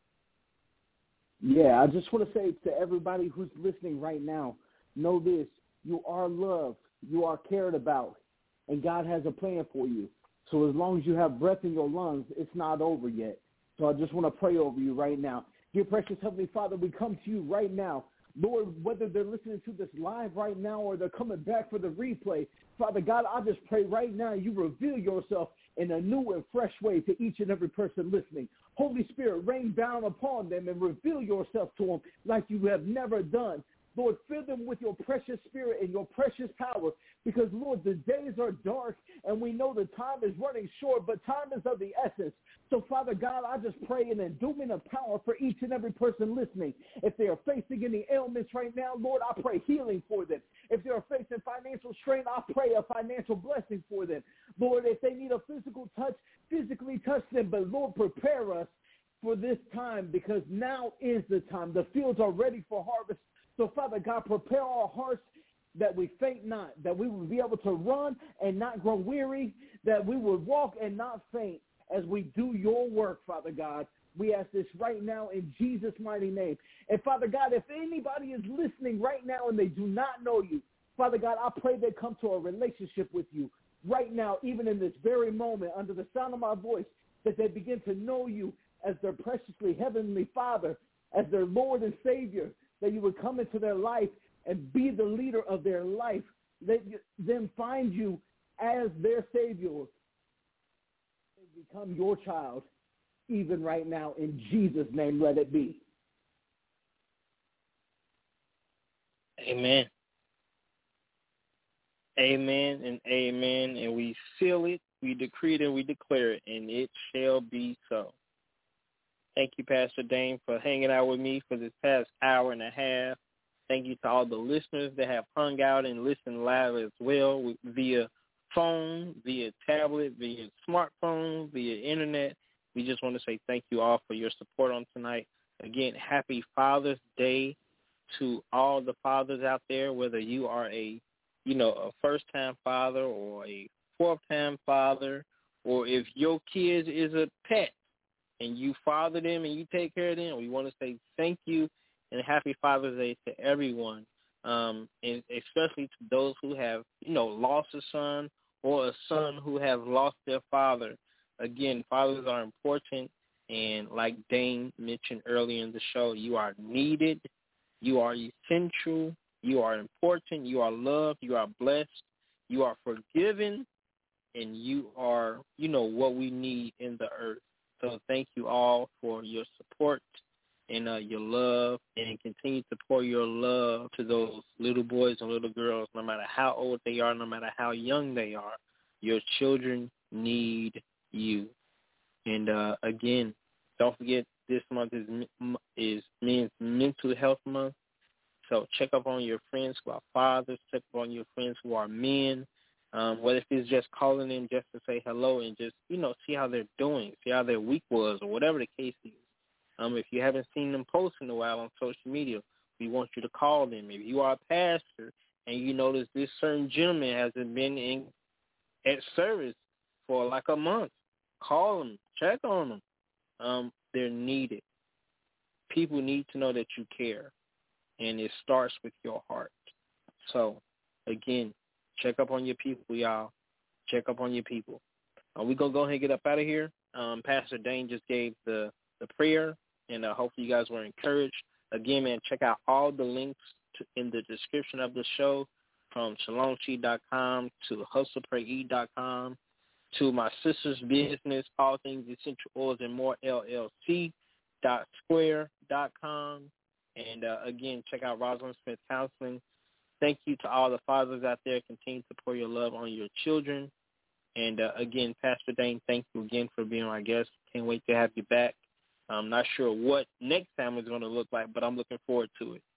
Speaker 6: Yeah, I just want to say to everybody who's listening right now, know this, you are loved, you are cared about, and God has a plan for you. So as long as you have breath in your lungs, it's not over yet. So I just want to pray over you right now. Dear precious Heavenly Father, we come to you right now. Lord, whether they're listening to this live right now or they're coming back for the replay, Father God, I just pray right now you reveal yourself in a new and fresh way to each and every person listening. Holy Spirit, rain down upon them and reveal yourself to them like you have never done. Lord, fill them with your precious spirit and your precious power because, Lord, the days are dark and we know the time is running short, but time is of the essence. So, Father God, I just pray an endowment of power for each and every person listening. If they are facing any ailments right now, Lord, I pray healing for them. If they are facing financial strain, I pray a financial blessing for them. Lord, if they need a physical touch, physically touch them, but, Lord, prepare us for this time because now is the time. The fields are ready for harvest. So, Father God, prepare our hearts that we faint not, that we will be able to run and not grow weary, that we will walk and not faint as we do your work, Father God. We ask this right now in Jesus' mighty name. And, Father God, if anybody is listening right now and they do not know you, Father God, I pray they come to a relationship with you right now, even in this very moment, under the sound of my voice, that they begin to know you as their preciously heavenly Father, as their Lord and Savior, that you would come into their life and be the leader of their life. Let them find you as their Savior. They become your child, even right now. In Jesus' name, let it be.
Speaker 5: Amen. Amen and amen. And we seal it, we decree it, and we declare it, and it shall be so. Thank you, Pastor Dane, for hanging out with me for this past hour and a half. Thank you to all the listeners that have hung out and listened live as well via phone, via tablet, via smartphone, via internet. We just want to say thank you all for your support on tonight. Again, happy Father's Day to all the fathers out there, whether you are a, you know, a first-time father or a fourth-time father, or if your kid is a pet and you father them and you take care of them, we want to say thank you and happy Father's Day to everyone, um, and especially to those who have, you know, lost a son or a son who have lost their father. Again, fathers are important, and like Dane mentioned earlier in the show, you are needed, you are essential, you are important, you are loved, you are blessed, you are forgiven, and you are, you know, what we need in the earth. So thank you all for your support and uh, your love, and continue to pour your love to those little boys and little girls, no matter how old they are, no matter how young they are. Your children need you. And uh, again, don't forget this month is is Men's Mental Health Month. So check up on your friends who are fathers, check up on your friends who are men. Um, whether if it's just calling in just to say hello and just, you know, see how they're doing, see how their week was, or whatever the case is. Um, if you haven't seen them post in a while on social media, we want you to call them. If you are a pastor and you notice this certain gentleman hasn't been in at service for like a month, call them, check on them. Um, they're needed. People need to know that you care, and it starts with your heart. So, again, check up on your people, y'all. Check up on your people. Uh, we're going to go ahead and get up out of here. Um, Pastor Dane just gave the, the prayer, and uh, hopefully you guys were encouraged. Again, man, check out all the links to, in the description of the show, from shalom chi dot com to hustle pray eat dot com to my sister's business, All Things Essential Oils and More, L L C dot square dot com. And, uh, again, check out Rosalind Smith Counseling. Thank you to all the fathers out there. Continue to pour your love on your children. And, uh, again, Pastor Dane, thank you again for being my guest. Can't wait to have you back. I'm not sure what next time is going to look like, but I'm looking forward to it.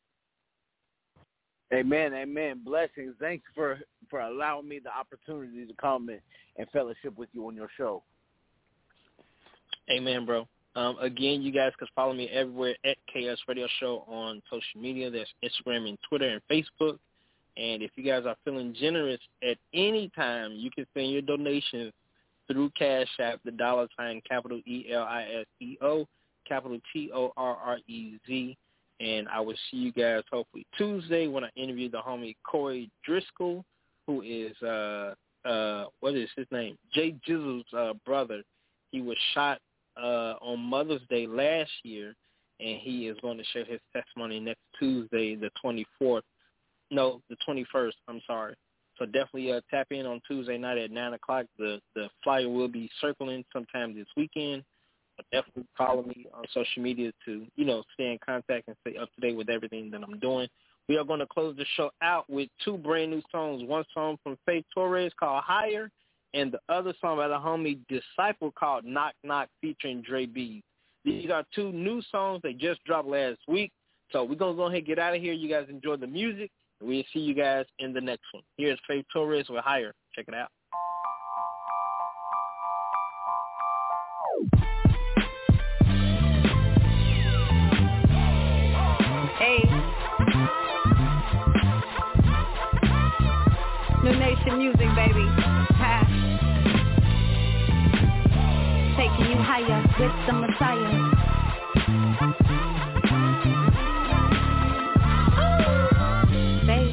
Speaker 6: Amen, amen. Blessings. Thanks for, for allowing me the opportunity to come and, and fellowship with you on your show.
Speaker 5: Amen, bro. Um, again, you guys can follow me everywhere at K S Radio Show on social media. That's Instagram and Twitter and Facebook. And if you guys are feeling generous at any time, you can send your donations through Cash App, the dollar sign, capital E L I S E O, capital T O R R E Z. And I will see you guys hopefully Tuesday when I interview the homie Corey Driscoll, who is, uh, uh, what is his name? Jay Jizzle's uh, brother. He was shot uh, on Mother's Day last year, and he is going to share his testimony next Tuesday, the twenty-fourth. No, the twenty-first, I'm sorry. So definitely uh, tap in on Tuesday night at nine o'clock. The, the flyer will be circling sometime this weekend. Definitely follow me on social media to, you know, stay in contact and stay up to date with everything that I'm doing. We are going to close the show out with two brand new songs. One song from Faith Torres called Higher, and the other song by the homie Disciple called Knock Knock featuring Dre B. These are two new songs. They just dropped last week. So we're going to go ahead and get out of here. You guys enjoy the music, and we'll see you guys in the next one. Here's Faith Torres with Higher. Check it out.
Speaker 12: Hey. New Nation music, baby. Ha. Taking you higher with the Messiah. Babe.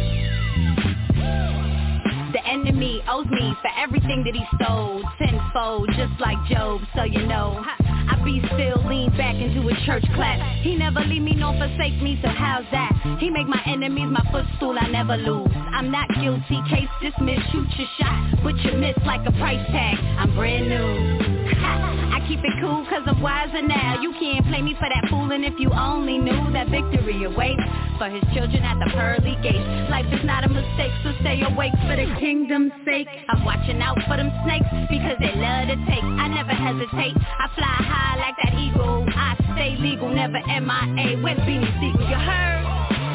Speaker 12: The enemy owes me for everything that he stole, tenfold, just like Job, so you know. I be still, lean back into a church clap. He never leave me nor forsake me, so how's that? He make my enemies my footstool, I never lose. I'm not guilty, case dismissed, shoot your shot, but you miss like a price tag. I'm brand new. I keep it cool cause I'm wiser now. You can't play me for that fooling if you only knew that victory awaits for his children at the pearly gates. Life is not a mistake, so stay awake for the kingdom's sake. I'm watching out for them snakes because they love to take. I never hesitate, I fly high like that eagle. I stay legal, never M I A with Beanie Siegel, you heard?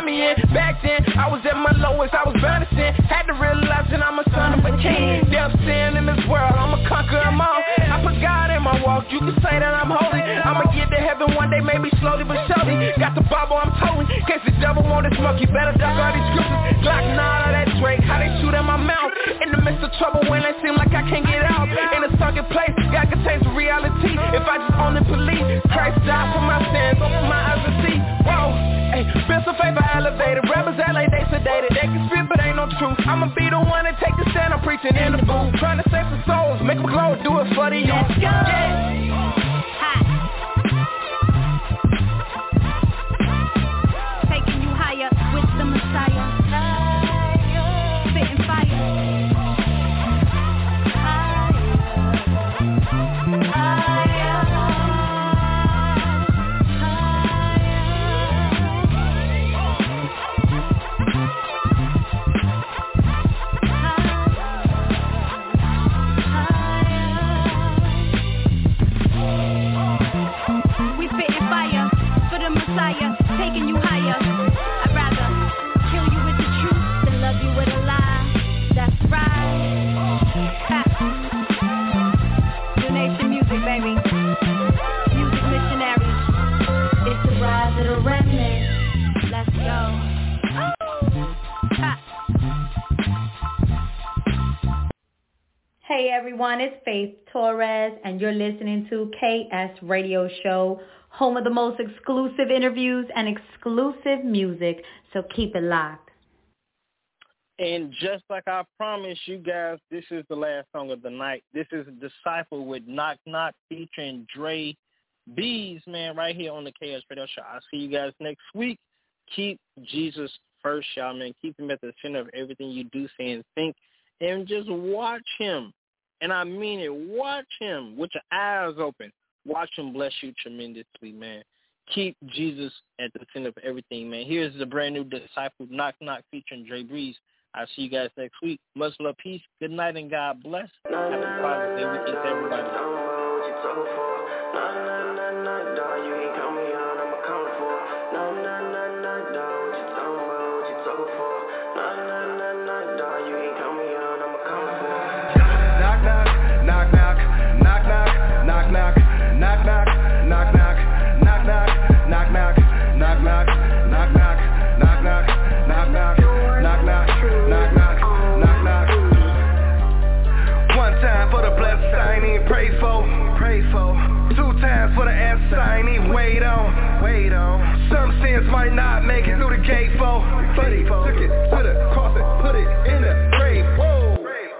Speaker 21: got me in. Back then, I was at my lowest, I was bound to sin. Had to realize that I'm a son of a king. Death, sin in this world, I'ma conquer them all. I put God in my walk, you can say that I'm holy. I'ma get to heaven one day, maybe slowly but surely. Got the Bible, I'm totally. In case the devil want to smoke, you better duck all these scriptures. Glock nine of that Drake, how they shoot at my mouth. In the midst of trouble when it seem like I can't get out. In a sunken place, God contains reality. If I just own and believe, Christ died for my sins, open my eyes to see. Whoa, hey, been some favor elevated. Rappers act like they sedated. They can spit but ain't no truth. I'ma be the one that take the stand. I'm preaching in the booth, trying to save some souls, make them glow, do it for the youth. Let's go. Yeah.
Speaker 12: Taking you higher with the Messiah. Spitting fire. Taking you higher. I'd rather kill you with the truth than love you with a lie. That's right. Ha. New Nation Music, baby. Music missionaries. It's the rise of the remnant. Let's go. Ha.
Speaker 13: Hey everyone, it's Faith Torres, and you're listening to K S Radio Show, home of the most exclusive interviews and exclusive music, so keep it locked.
Speaker 5: And just like I promised you guys, this is the last song of the night. This is Disciple with Knock Knock featuring Dre Bees, man, right here on the K S Radio Show. I'll see you guys next week. Keep Jesus first, y'all, man. Keep him at the center of everything you do, say, and think. And just watch him. And I mean it. Watch him with your eyes open. Watch him bless you tremendously, man. Keep Jesus at the center of everything, man. Here's the brand new Disciple, Knock Knock, featuring Dre Breeze. I'll see you guys next week. Much love, peace, good night, and God bless. Have a Father's Day weekend to everybody.
Speaker 21: For the answer I ain't even wait on, wait on. Some sins might not make it through the gate, for Buddy took it to the cross and put it in the grave. Whoa.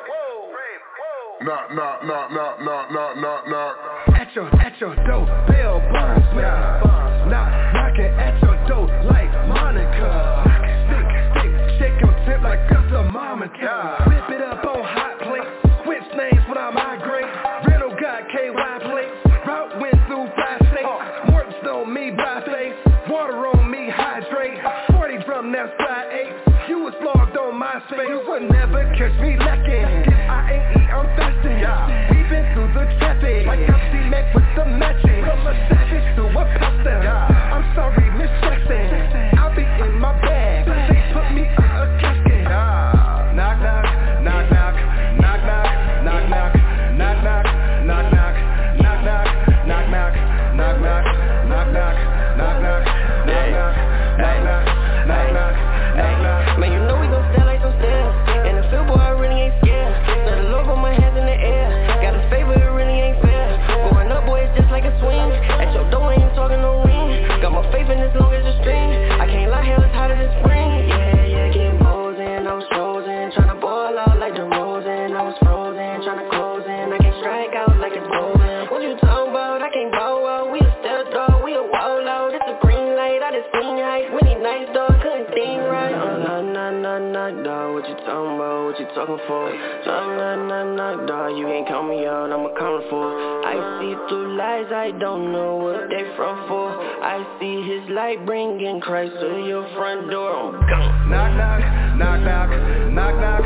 Speaker 2: Knock, knock, knock, knock, knock, knock, knock, knock.
Speaker 21: At your, at your door, bell bombs, man. Knock, knocking at your door like Monica. Stick, stick, shake your tip like a thermometer. Whip it up on hot plates, switch names when I migrate. Rental got K Y plates. Route went through five states. Mortons on me, by face. Water on me, hydrate. forty drum, that's five eight. You was blogged on my space. You would never catch me lacking. I ain't eat, I'm fasting. We been through the traffic. Like I'm C-Mac with the matching. From a savage to a pastor. I'm sorry, Miss Jackson. I'll be in my bag. They put me in a casket. Knock, knock, knock, knock, knock, knock, knock, knock, knock, knock, knock, knock. Knock, knock, knock, knock, knock, knock, knock, knock, knock, knock, knock, knock, knock, knock, knock. Man, you know we gon' stand like some stairs. And the field boy, I really ain't scared. Let the Lord put my hands in the air. Got a favor, it really ain't fair. Going up, boy, it's just like a swing. At your door, I ain't talking no ring. Got my faith in as long as a string. I can't lie, hell it's hotter than spring. Yeah, yeah, getting posing, I was frozen. Tryna boil out like the Rosen. I was frozen, tryna close in. I can't strike out like it's golden. What you talking about? I can't bow out. We a step dog, we a wall out. It's a green light, I just seen height. Many nights, dog, couldn't think right. Uh, nah, nah, nah, nah, dog. What you talking about? What you talking for? Nah, nah, nah, nah, dog. You ain't call me out, I'm a coming for. I see through lies, I don't know what they from for. I see his light bringing Christ to your front door. I'm gone. Knock, knock, knock, knock, knock, knock.